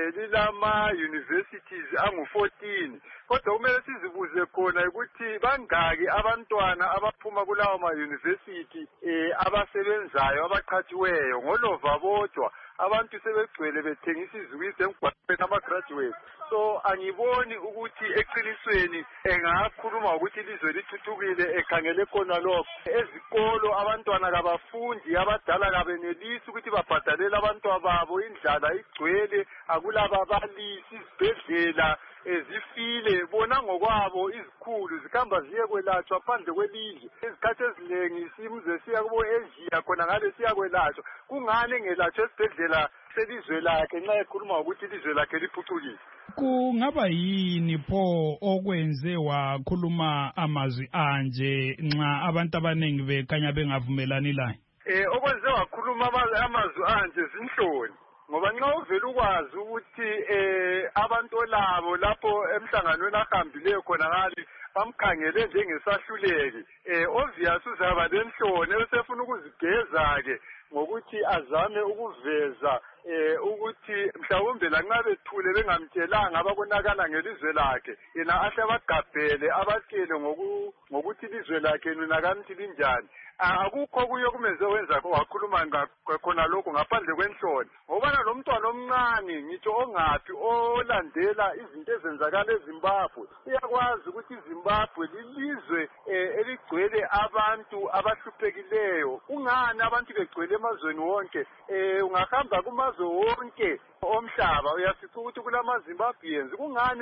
[SPEAKER 12] lilama-universities angu-14. Kodwa kumele sizibuze khona ukuthi bangaki abantwana abaphuma kulawo ma-university abasebenzayo abaqhatshiweyo ngolova bodwa. Abantu sebegcwele bethengisa izikisi emgwaqweni ama-graduates. So angiboni ukuthi eqinisweni engakhuluma ukuthi ilizwe lithuthukile ekhangele khona lokho. Ezikolo abantwana kabafundi, abadala kabenelisi ukuthi babhadalele abantwana babo, indlala igcwele, akulababalisi, izibhedlela zifile, bona ngokwabo izikhulu zikhamba ziye kwelatshwa phandle kwelizwe. Izikhathi eziningi isimuze siya kubo Asia khona ngale siya kwelatshwa. Kungani engelatshwa esibhedlela selizwe lakhe nxa ekhuluma ukuthi ilizwe lakhe liphucukile?
[SPEAKER 3] Kungaba yini pho okwenze wakhuluma amazwi anje nxa abantu abaningi bekhanya bengavumelani laye?
[SPEAKER 12] Okwenze wakhuluma amazwi anje zinhloni. Ngoba nxa uvela ukwazi ukuthi abantu labo lapho emhlanganweni ahambileyo khona ngale bamkhangele njengesahluleki obvious uzaba lenhloni ebesefuna ukuzigeza-ke ngokuthi azame ukuveza ukuthi mhlawumbe lanxa bethule bengamtshelanga ababonakala ngelizwe lakhe yena ahle abagabhele abatshele ngokuthi ilizwe lakhe nina kanithi linjani. Akukho kuyo kumenze wenza wakhuluma khona lokho ngaphandle kwenhloni ngobana lo mntwana omncane ngitsho ongaphi olandela izinto ezenzakala eZimbabwe uyakwazi ukuthi iZimbabwe lilizwe eligcwele abantu abahluphekileyo. Ungani abantu begcwele emazweni wonke ungahamba kumazwe wonke omhlaba uyafica ukuthi kulamaZimbabweans kungani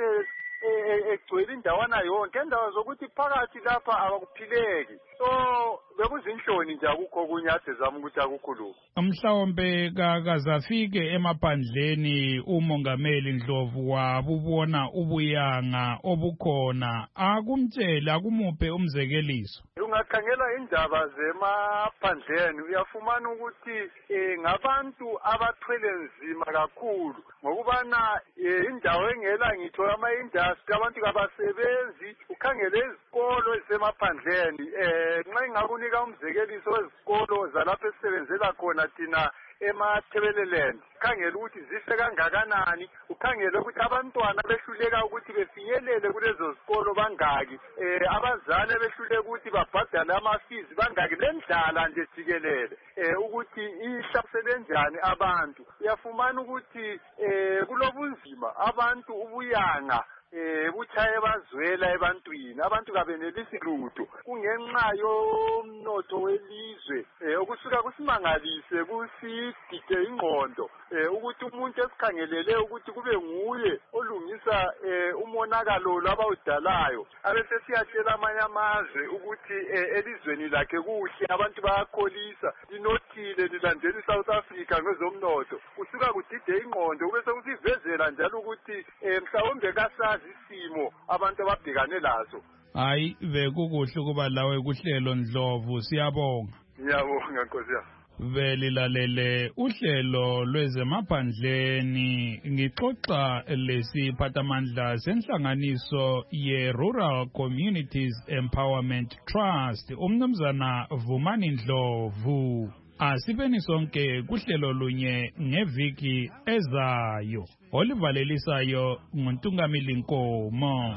[SPEAKER 12] egcwele indawana yonke endawo zokuthi phakathi lapha abakuphileki. So bekuzinhloni nje akukho kunye ade zama ukuthi akukhulume.
[SPEAKER 9] Mhlawumbe kazafike emaphandleni umongameli Ndlovu wabubona ubuyanga obukhona akumtshela akumuphe umzekeliso.
[SPEAKER 12] Ungakhangela indaba zemaphandleni uyafumana ukuthi ngabantu abathwele nzima kakhulu ngokubana indawo engela ngitho ama-industry abantu kabasebenzi ukhangele izikolo ezisemaphandleni nxa ingakunika umzekeliso wezikolo zalapho esisebenzela khona thina emaThebeleland ukhangele ukuthi zihle kangakanani ukhangele ukuthi abantwana behluleka ukuthi befinyelele kulezo zikolo bangaki abazali behluleka ukuthi babhadale ama-fees bangaki lendlala nje jikelele ukuthi ihlasele njani abantu. Uyafumana ukuthi kulobunzima abantu ubuyanga buchaye bazwela ebantwini abantu kabenelisi lutho kungenxa yomnotho welizwe okusuka kusimangalise kusidide ingqondo ukuthi umuntu esikhangelele ukuthi kube nguye olungisa umonakalo labawudalayo abesesiyatshela amanye amazwe ukuthi elizweni lakhe kuhle abantu bayakholisa linothile lilandela iSouth Africa ngezomnotho kusuka kudide ingqondo kube sekusivezela njalo ukuthi mhlawumbe kasazi isimo abantu ababhekane lazo.
[SPEAKER 9] Hayi bekukuhle ukuba lawe kuhlelo Ndlovu siyabonga.
[SPEAKER 12] Ngiyabonga Nkosi yami.
[SPEAKER 9] Belilalele uhlelo lwezemaphandleni ngixoxa lesiphathamandla senhlanganiso ye-Rural Communities Empowerment Trust umnumzana Vumani Ndlovu. Asibeni sonke kuhlelo lunye ngeviki ezayo. Olivalelisayo nguNtungamili Nkomo.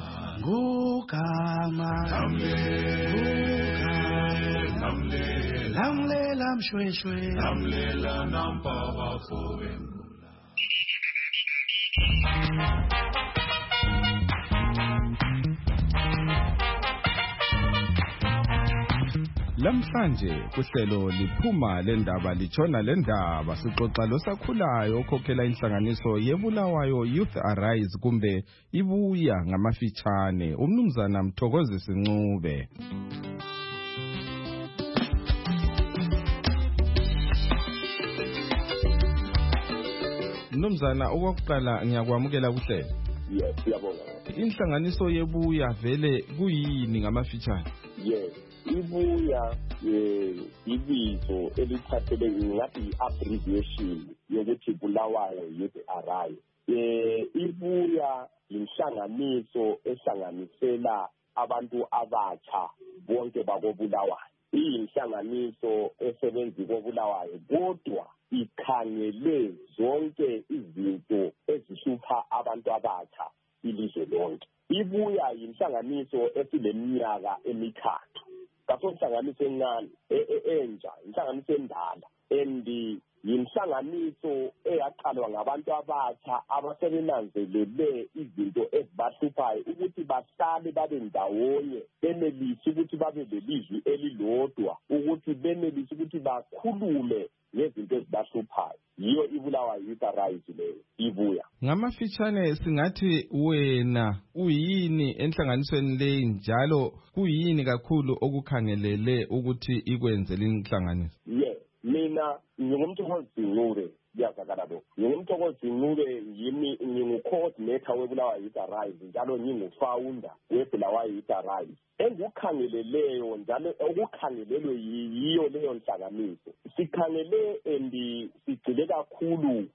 [SPEAKER 8] Ngugama lamlela mshweshwe lamlela nampaba fobengula.
[SPEAKER 10] Lamhlanje kuhlelo liphuma lendaba litshona lendaba sixoxa losakhulayo okhokhela inhlanganiso yebulawayo Youth Arise kumbe ibuya ngamafitshane umnumzana Mthokozisi Ncube. Mnumzana okwakuqala ngiyakwamukela kuhlelo.
[SPEAKER 13] Yes, siyabonga.
[SPEAKER 10] Inhlanganiso yebuya vele kuyini ngamafitshane?
[SPEAKER 13] Yes. Ibuya ibizo elithathele ngathi abbreviation yokuthi Bulawayo Youth Arise. Ibuya inhlanganiso ehlanganisela abantu abatsha bonke bakobulawayo. Iyinhlanganiso esebenzi kobulawayo kodwa ikhangele zonke izinto ezihlupha abantu abatsha ilizwe lonke. Ibuya inhlanganiso esileminyaka emithathu. Kaso inhlanganiso encane entsha inhlanganiso endala yinhlanganiso eyaqalwa ngabantu abatsha abasebenanzelele izinto ezibahluphayo ukuthi bahlale babe ndawonye benelise ukuthi babe lelizwi elilodwa ukuthi benelise ukuthi bakhulume ngezinto ezibahluphayo. Yiyo ibulawayo Youth Arise leyo ibuya.
[SPEAKER 10] Ngamafitshane singathi wena uyini enhlanganisweni leyi njalo kuyini kakhulu okukhangelele ukuthi ikwenze linhlanganiso?
[SPEAKER 13] Yes, mina ngingumthokozisi Ncube yazakala lokho. Ngingumthokozisi Ncube yimi ngingu-coordinator webulawayo Youth Arise njalo ngingu-founder webulawayo Youth Arise. Engukhangeleleyo njalo okukhangelelwe yiyo leyo nhlanganiso. Sikhangele sigxile kakhulu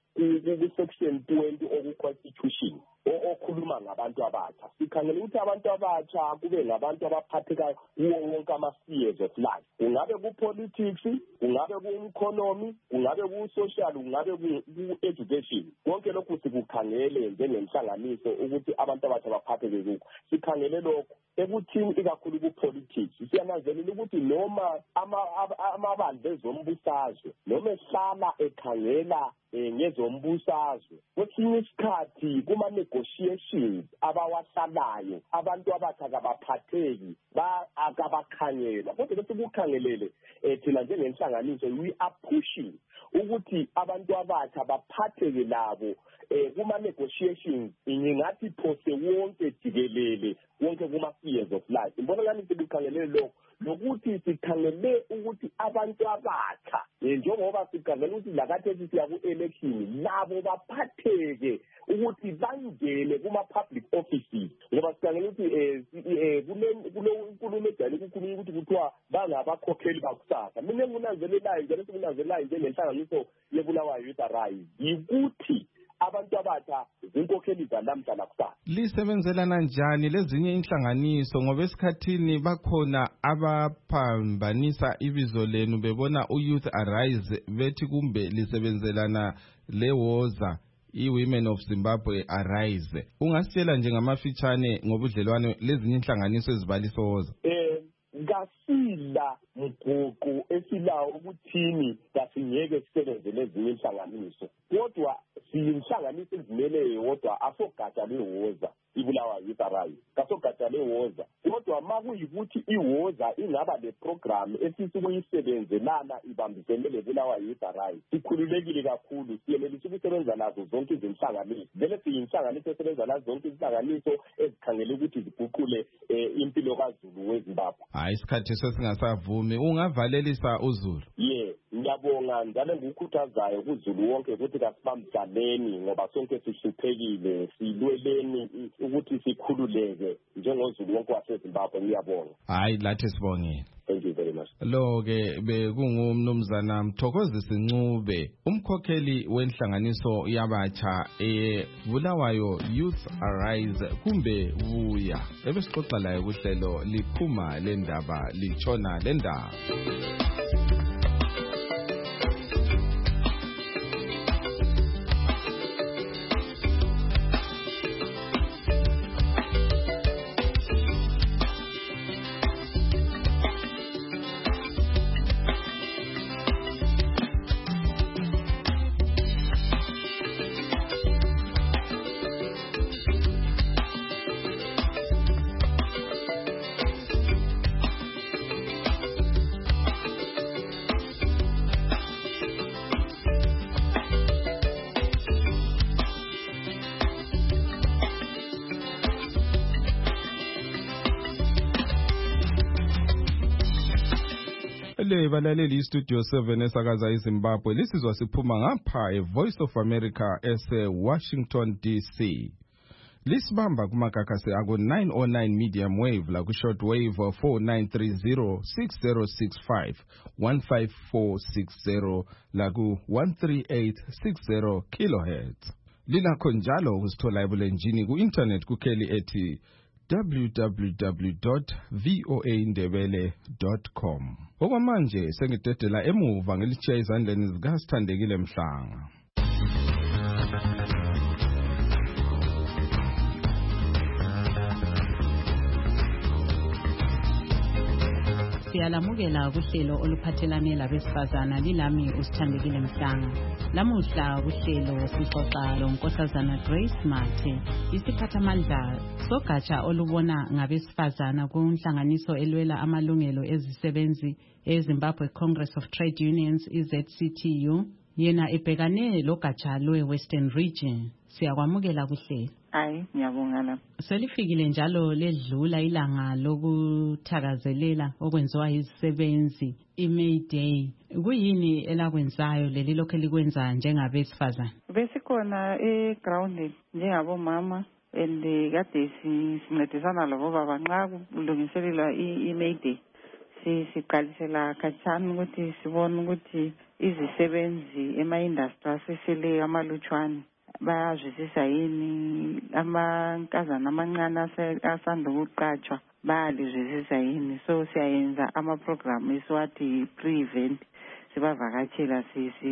[SPEAKER 13] ku-section 20 oku-constitution okhuluma ngabantu abatsha. Sikhangela ukuthi abantu abatsha kube ngabantu abaphathekayo kuwo wonke ama-spheres of life. Kungabe ku-politics, kungabe ku-economy, kungabe ku-social, kungabe ku-education. Konke lokhu sikukhangele njengenhlanganiso ukuthi abantu abatsha baphatheke kukho. Sikhangele lokho ekuthini ikakhulu ku-politics. Siyananzelela ukuthi noma amabandla ezombusazwe noma ehlala ekhangela ngezombusazwe kwesinye isikhathi kuma-negotiations abawahlalayo abantu abathi akabaphatheki akabakhangela. Kodwa bese kukhangelele thina njengenhlanganiso we are pushing ukuthi abantu abathi baphatheke labo kuma-negotiations ngingathi phose wonke jikelele wonke kuma-spheres of life. Ngibona ngani sikukhangelele lokho nokuthi sikhangele ukuthi abantu abatsha njengoba sikhangele ukuthi lakathi siya ku-election labo baphatheke ukuthi bangene kuma-public offices ngoba sikhangele ukuthi kulo nkulumo ejayele ukukhuluma ukuthi kuthiwa bangabakhokheli bakusasa. Mina enginanzelelayo njalo sikunanzelelayo njengenhlanganiso yeBulawayo Youth Arise yikuthi abantu abatsha zinkokheli zalamhla lakusasa.
[SPEAKER 10] Lisebenzelana njani lezinye inhlanganiso ngoba esikhathini bakhona abaphambanisa ibizo lenu bebona uYouth Arise bethi kumbe lisebenzelana lewoza iWomen of Zimbabwe Arise. Ungasitshela nje ngamafitshane ngobudlelwane lezinye inhlanganiso ezibalisoza?
[SPEAKER 13] Ngasila mguqu esilawo ukuthini kasingeke sisebenze lezinye inhlanganiso kodwa siyinhlanganiso ezimele yodwa asogatsha lewoza iBulawayo Youth Arise kasogatsha lewoza kodwa makuyikuthi iwoza ingaba le program esisukuyisebenzelana ibambisene leBulawayo Youth Arise sikhululekile kakhulu siyenelisa ukusebenza nazo zonke izinhlanganiso vele siyinhlanganiso esebenza nazo zonke izinhlanganiso ezikhangele ukuthi ziguqule impilo kaZulu weZimbabwe.
[SPEAKER 10] Hayi isikhathi sesingasavumi ungavalelisa uZulu.
[SPEAKER 13] Ngiyabonga njalo ngikukhuthazayo kuZulu wonke ukuthi kasibambisaneni ngoba sonke sihluphekile silweleni ukuthi sikhululeke njengoZulu wonke waseZimbabwe. Ngiyabonga.
[SPEAKER 10] Hayi lathi sibongile.
[SPEAKER 13] Thank you very much.
[SPEAKER 10] Lo-ke bekungumnumzana Mthokozisi Ncube umkhokheli wenhlanganiso yabatsha eBulawayo Youth Arise kumbe buya ebesixoxa laye kuhlelo liphuma lendaba litshona lendaba. Balaleli iStudio 7 esakaza iZimbabwe lisizwa siphuma ngapha eVoice of America ese-Washington DC. Lisibamba kumakakase ako 909 medium wave la ku short wave 4930 6065 15460 la ku 13860 kilohertz. Lilakho njalo ukusithola ebulenjini ku internet kukheli ethi www.voaindebele.com. Okwamanje sengidedela emuva ngelitshiya izandleni zikaSithandekile Mhlanga.
[SPEAKER 2] Siyalamukela kuhlelo oluphathelane labesifazana lilami uSithandekile Mhlanga. Lamuhla kuhlelo sixoxa loNkosazana Grace Mathe, isiphathamandla sogatsha olubona ngabesifazana kunhlanganiso elwela amalungelo ezisebenzi eZimbabwe Congress of Trade Unions ZCTU. Yena ebhekane logatsha lwe-Western Region. Siyakwamukela kuhlelo.
[SPEAKER 14] Hayi, ngiyabonga la.
[SPEAKER 2] Selifikile njalo ledlula ilanga lokuthakazelela okwenziwa izisebenzi iMay Day. Kuyini elakwenzayo leli lokho likwenza njengabesifazana?
[SPEAKER 14] Besikhona eground njengabomama and kade sincedisana labo baba nxa kulungiselelwa iMay Day. siqalisela khatshana ukuthi sibone ukuthi izisebenzi ema-industry asesele amalutshwane bayazwisisa yini, amankazana amancane asanda ukuqatshwa bayalizwisisa yini. So siyayenza ama-program esiwathi pre-event, sibavakatshela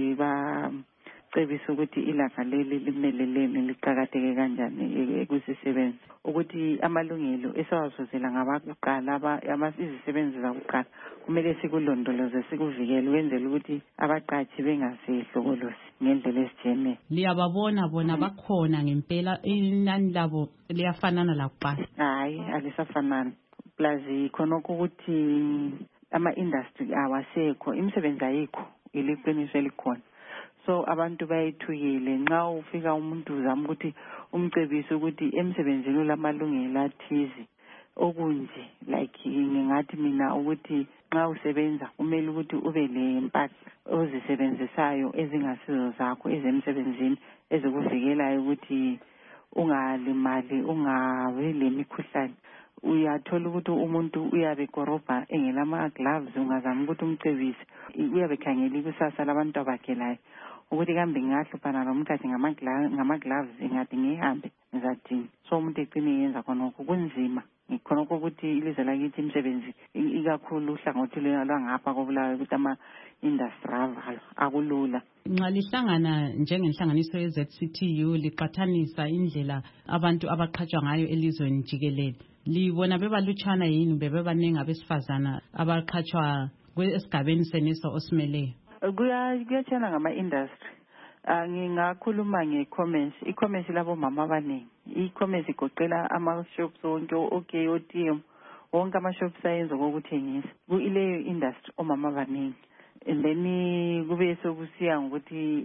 [SPEAKER 14] sibacebisa ukuthi ilanga leli limeleleni liqakatheke kanjani kusisebenzi, ukuthi amalungelo esawazuzela ngabakuqala izisebenzi zakuqala kumele sikulondoloze sikuvikele ukwenzela ukuthi abaqatshi bengasehlokolosi ngendlela ezitshiyeneyo.
[SPEAKER 2] Liyababona bona bakhona ngempela, inani labo liyafanana lakuqala?
[SPEAKER 14] Hayi, alisafanani. Plus khonokho ukuthi ama-industry awasekho, imisebenzi ayikho, iliqiniso elikhona. So abantu bayithukile. Nxa ufika umuntu uzama ukuthi umcebise ukuthi emsebenzini ulamalungelo athize okunje, like ngingathi mina ukuthi nxa usebenza kumele ukuthi ube lempahla ozisebenzisayo ezingasizo zakho ezemsebenzini ezikuvikelayo ukuthi ungalimali, ungabi lemikhuhlane. Uyathola ukuthi umuntu uyabe korobha engelama-gloves, ungazama ukuthi umcebise, uyabe khangela ikusasa labantu abakelayo ukuthi kambe ngingahluphana lomkhathi ngama-gloves, ingathi ngihambe ngizathini. So umuntu ecine yenza khonokho kunzima. Ngikhonokho ukuthi ilizwe lakithi imisebenzi ikakhulu uhlangothi lwangapha kobulawayo ukuthi ama-industry avalwa akulula.
[SPEAKER 2] Nxa lihlangana njengenhlanganiso ye-ZCTU liqathanisa indlela abantu abaqhatshwa ngayo elizweni jikelele, libona bebalutshwana yini bebebaningi abesifazana abaqhatshwa esigabeni seneso osimeleyo?
[SPEAKER 14] Kuyatshana ngama-industry. Ngingakhuluma nge-commerce. I-commerce labo mama abaningi. I-commerce igoqela ama-shops wonke, okay, OTM, wonke ama-shops ayenza kokuthengisa. Kuyileyo industry omama abaningi. And then kube sokusiya ngokuthi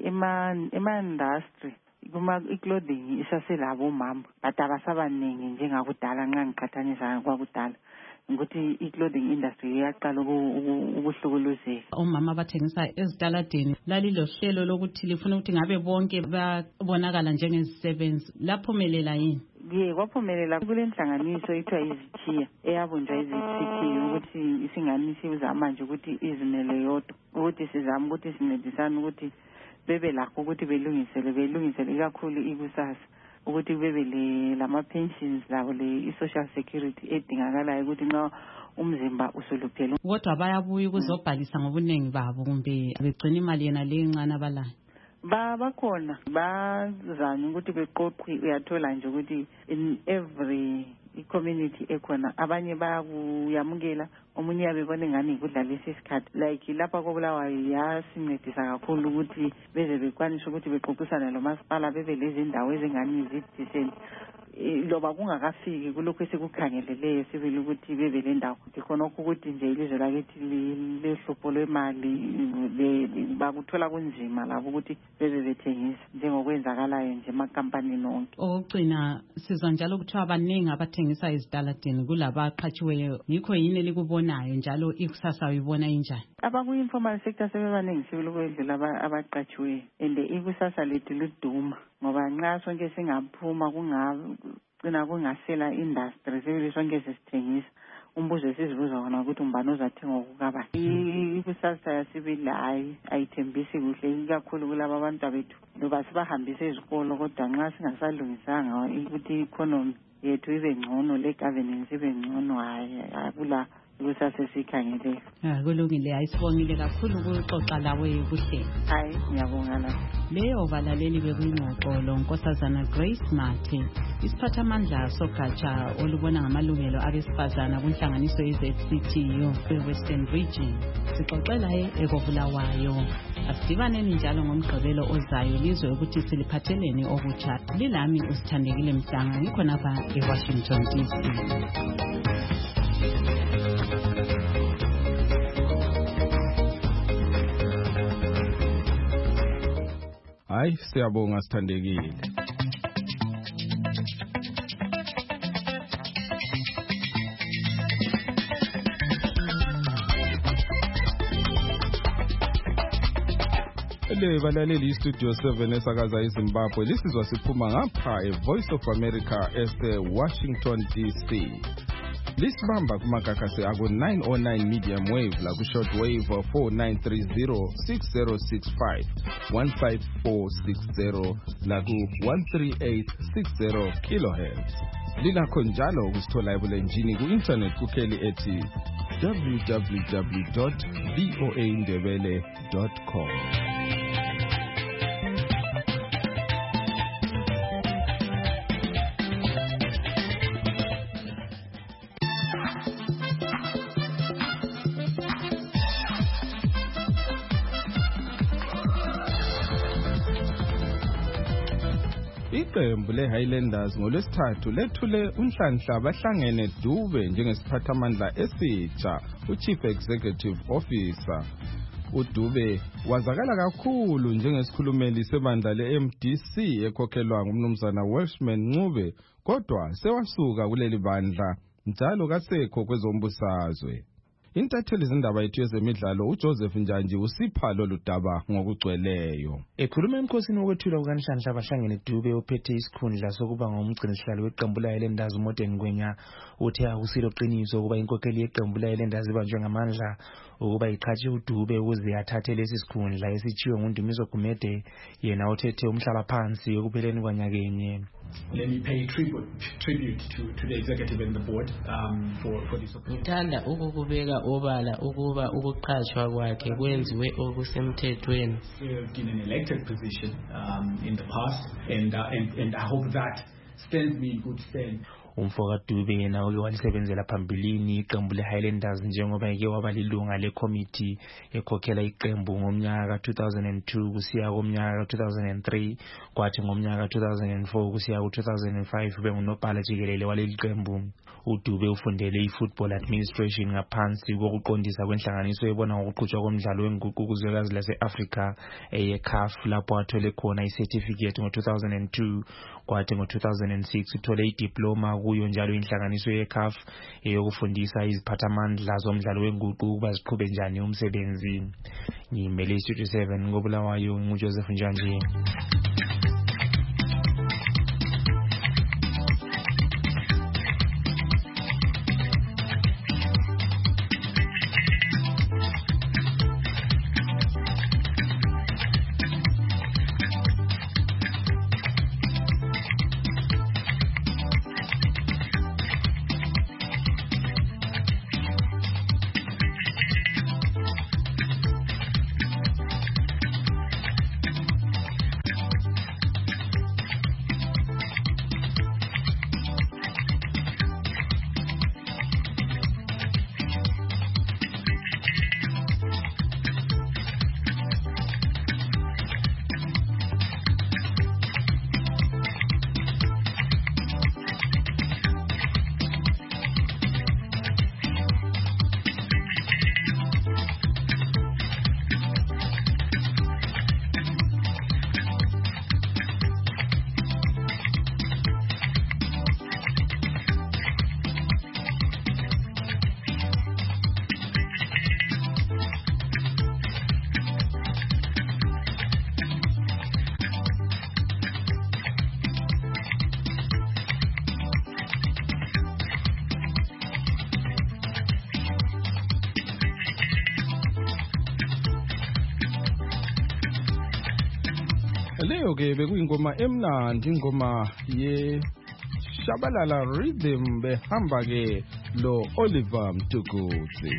[SPEAKER 14] ema-industry i-clothing isaselabo mama, but abasabaningi njengakudala nxa ngiqhathanisa kwakudala. Ukuthi i-clothing industry iyaqala ukuhlukuluzeka.
[SPEAKER 2] Omama abathengisa ezitaladeni lalilohlelo lokuthi lifuna ukuthi ngabe bonke babonakala njengezisebenzi, laphumelela yini?
[SPEAKER 14] Ye, kwaphumelela. Kule nhlanganiso ithiwa izithiya eyabunjwa izithiya ukuthi isinganisi uzama nje ukuthi izimele yodwa, ukuthi sizama ukuthi sincedisane ukuthi bebe lakho ukuthi belungisele ikakhulu ikusasa, ukuthi bebe lama-pensions labo i-social security edingakalayo ukuthi nxa umzimba usuluphele.
[SPEAKER 2] Kodwa bayabuya ukuzobhalisa ngobunengi babo kumbe begcina imali yena le encane abalayo?
[SPEAKER 14] Bakhona bazanye ukuthi beqoqwe. Uyathola nje ukuthi in every i-community ekhona abanye bayakuyamukela, omunye yabebona engani kudlalisa isikhathi. Like lapha koBulawayo yasincedisa kakhulu ukuthi beze bekwanise ukuthi bexoxisane lo masipala bebe lezi ndawo ezingani zidecent. Loba kungakafiki kulokho esikukhangeleleyo sibili ukuthi bebe le ndawo. Khonokho ukuthi nje ilizwe lakithi lehlupho lwemali bakuthola kunzima labo ukuthi bebe bethengisa njengokwenzakalayo nje emakhampanini onke.
[SPEAKER 2] Okugcina sizwa njalo kuthiwa abaningi abathengisa ezitaladeni kulabaqhatshiweyo, yikho yini elikubonayo njalo ikusasa uyibona injani?
[SPEAKER 14] Abaku-informal sector sebebaningi sibili ukwedlula abaqhatshiweyo, and ikusasa lethu luduma ngoba nxa sonke singaphuma kungagcina kungasela industry sibili sonke sesithengisa. Umbuzo esizibuza wona ukuthi umbani ozathenga okukabani. Ikusasa yasibili hayi ayithembisi kuhle ikakhulu kulabo abantu bethu loba sibahambise ezikolo, kodwa nxa singasalungisanga ukuthi i-economy yethu ibe ngcono, le-governance ibe ngcono, hayi akula ikusasa esikhangeleyo.
[SPEAKER 2] Kulungile, hayi sibongile kakhulu ukuxoxa lawe kuhle.
[SPEAKER 14] Hayi ngiyabonga la.
[SPEAKER 2] Leyo balaleli bekuyingxoxo lonkosazana Grace Mathe, isiphathamandla sogatsha olubona ngamalungelo abesifazana kunhlanganiso ye-ZCTU e-Western Region. Sixoxela ekobulawayo. Asidibaneni njalo ngomgqibelo ozayo lizwe ukuthi siliphatheleni okutsha. Lilami usithandekile Mhlanga, ngikho napha eWashington DC.
[SPEAKER 10] Hayi siyabonga sithandekile. Balaleli istudio 7 esakaza eZimbabwe lisizwa siphuma ngapha eVoice of America ese Washington DC. lisibamba kumakakase ako 909 medium wave la ku short wave 4930 6065 15460 la ku 13860 kilohertz. Lilakho njalo ukusithola ebulenjini ku internet kukheli ethi www.voaindebele.com. Iqembu le-Highlanders ngolwesithathu lethule unhlanhla bahlangene Dube njengesiphathamandla esitsha uChief Executive Officer. uDube wazakala kakhulu njengesikhulumeli sebandla le-MDC ekhokhelwa ngumnumzana Welshman Ncube, kodwa sewasuka kuleli bandla njalo kasekho kwezombusazwe. Intatheli zindaba yethu yezemidlalo uJoseph Njanji usipha lolu daba ngokugcweleyo.
[SPEAKER 15] Ekhuluma emkhosini wokwethula kukanhlanhla abahlangene Dube ophethe isikhundla sokuba ngumgcinisihlalo weqembu le-Highlanders uModern Ngwenya uthe akusilo qiniso ukuba inkokheli yeqembu le-Highlanders ibanjwe ngamandla ukuba iqhatshe uDube ukuze athathe lesi sikhundla esitshiwe nguNdumiso Gumede, yena othethe umhlaba phansi ekupheleni kwanyakenye.
[SPEAKER 16] Let me pay tribute to the executive and the board for this opportunity.
[SPEAKER 17] Ngithanda ukukubeka obala ukuba ukuqhatshwa kwakhe kwenziwe okusemthethweni.
[SPEAKER 16] Served in an elected position in the past, and I hope that stands me in good stead.
[SPEAKER 15] Umfoka Dube yena uke walisebenzela phambilini iqembu le-Highlanders njengoba eke waba lilunga le-committee ekhokhela iqembu ngomnyaka ka-2002 kusiya komnyaka ka-2003, kwathi ngomnyaka ka-2004 kusiya ku-2005 ube ngunobhala jikelele waleli qembu. uDube ufundele i-football administration ngaphansi kokuqondisa kwenhlanganiso ebona ngokuqhutshwa komdlalo wenguquko kuzwekazi lase-Afrika eye-CAF, lapho athole khona i-certificate ngo-2002, kwathi ngo-2006 uthole idiploma kuyo njalo inhlanganiso ye-CAF eyokufundisa iziphathamandla zomdlalo wenguquko ukuba ziqhube njani umsebenzi. Ngimele iStudio 7 ngobulawayo nguJoseph Njanji.
[SPEAKER 10] Leyo ke bekuyingoma emnandi, ingoma ye Shabalala Rhythm behamba ke lo Oliver Mtukudzi.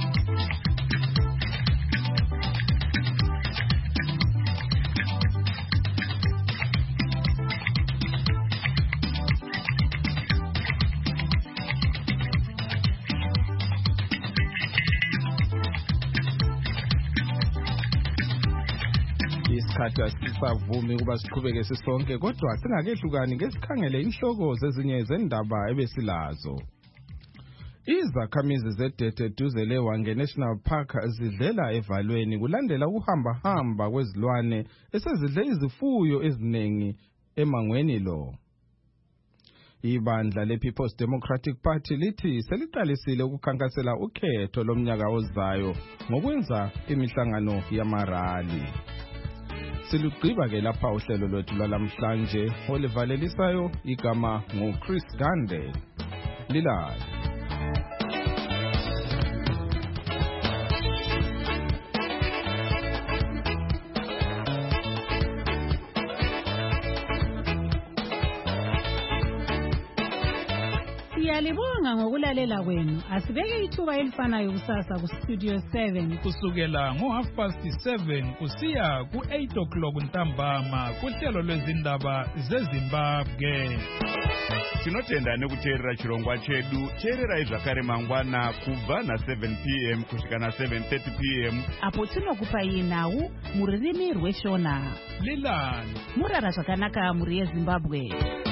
[SPEAKER 10] Isikhathi asisavumi ukuba siqhubeke sisonke, kodwa singakehlukani ngesikhangele inhloko zezinye zendaba ebesilazo. Izakhamizi zeDete duze leWange National Park zidlela evalweni kulandela ukuhamba kwezilwane esezidle izifuyo eziningi emangweni lo. Ibandla lePeople's Democratic Party lithi seliqalisile ukukhankasela ukhetho lomnyaka ozayo ngokwenza imihlangano yamarali. Silugqiba ke lapha uhlelo lwethu lwalamhlanje olivalelisayo igama ngoChris Gande. Lilala.
[SPEAKER 2] Siyalibonga ngokulalela kwenu. Asibeke ithuba elifanayo kusasa kustudio 7
[SPEAKER 9] kusukela ngo7:30 kusiya ku8 o'clock ntambama kuhlelo lwezindaba zeZimbabwe.
[SPEAKER 1] Tinotenda nekuteerera chirongwa chedu. Teererai zvakare mangwana kubva na7 p.m. kusvika na7:30 p.m.
[SPEAKER 2] apo tinokupai nhau mururimi rweshona.
[SPEAKER 9] Lilani
[SPEAKER 2] murara zvakanaka muri yeZimbabwe.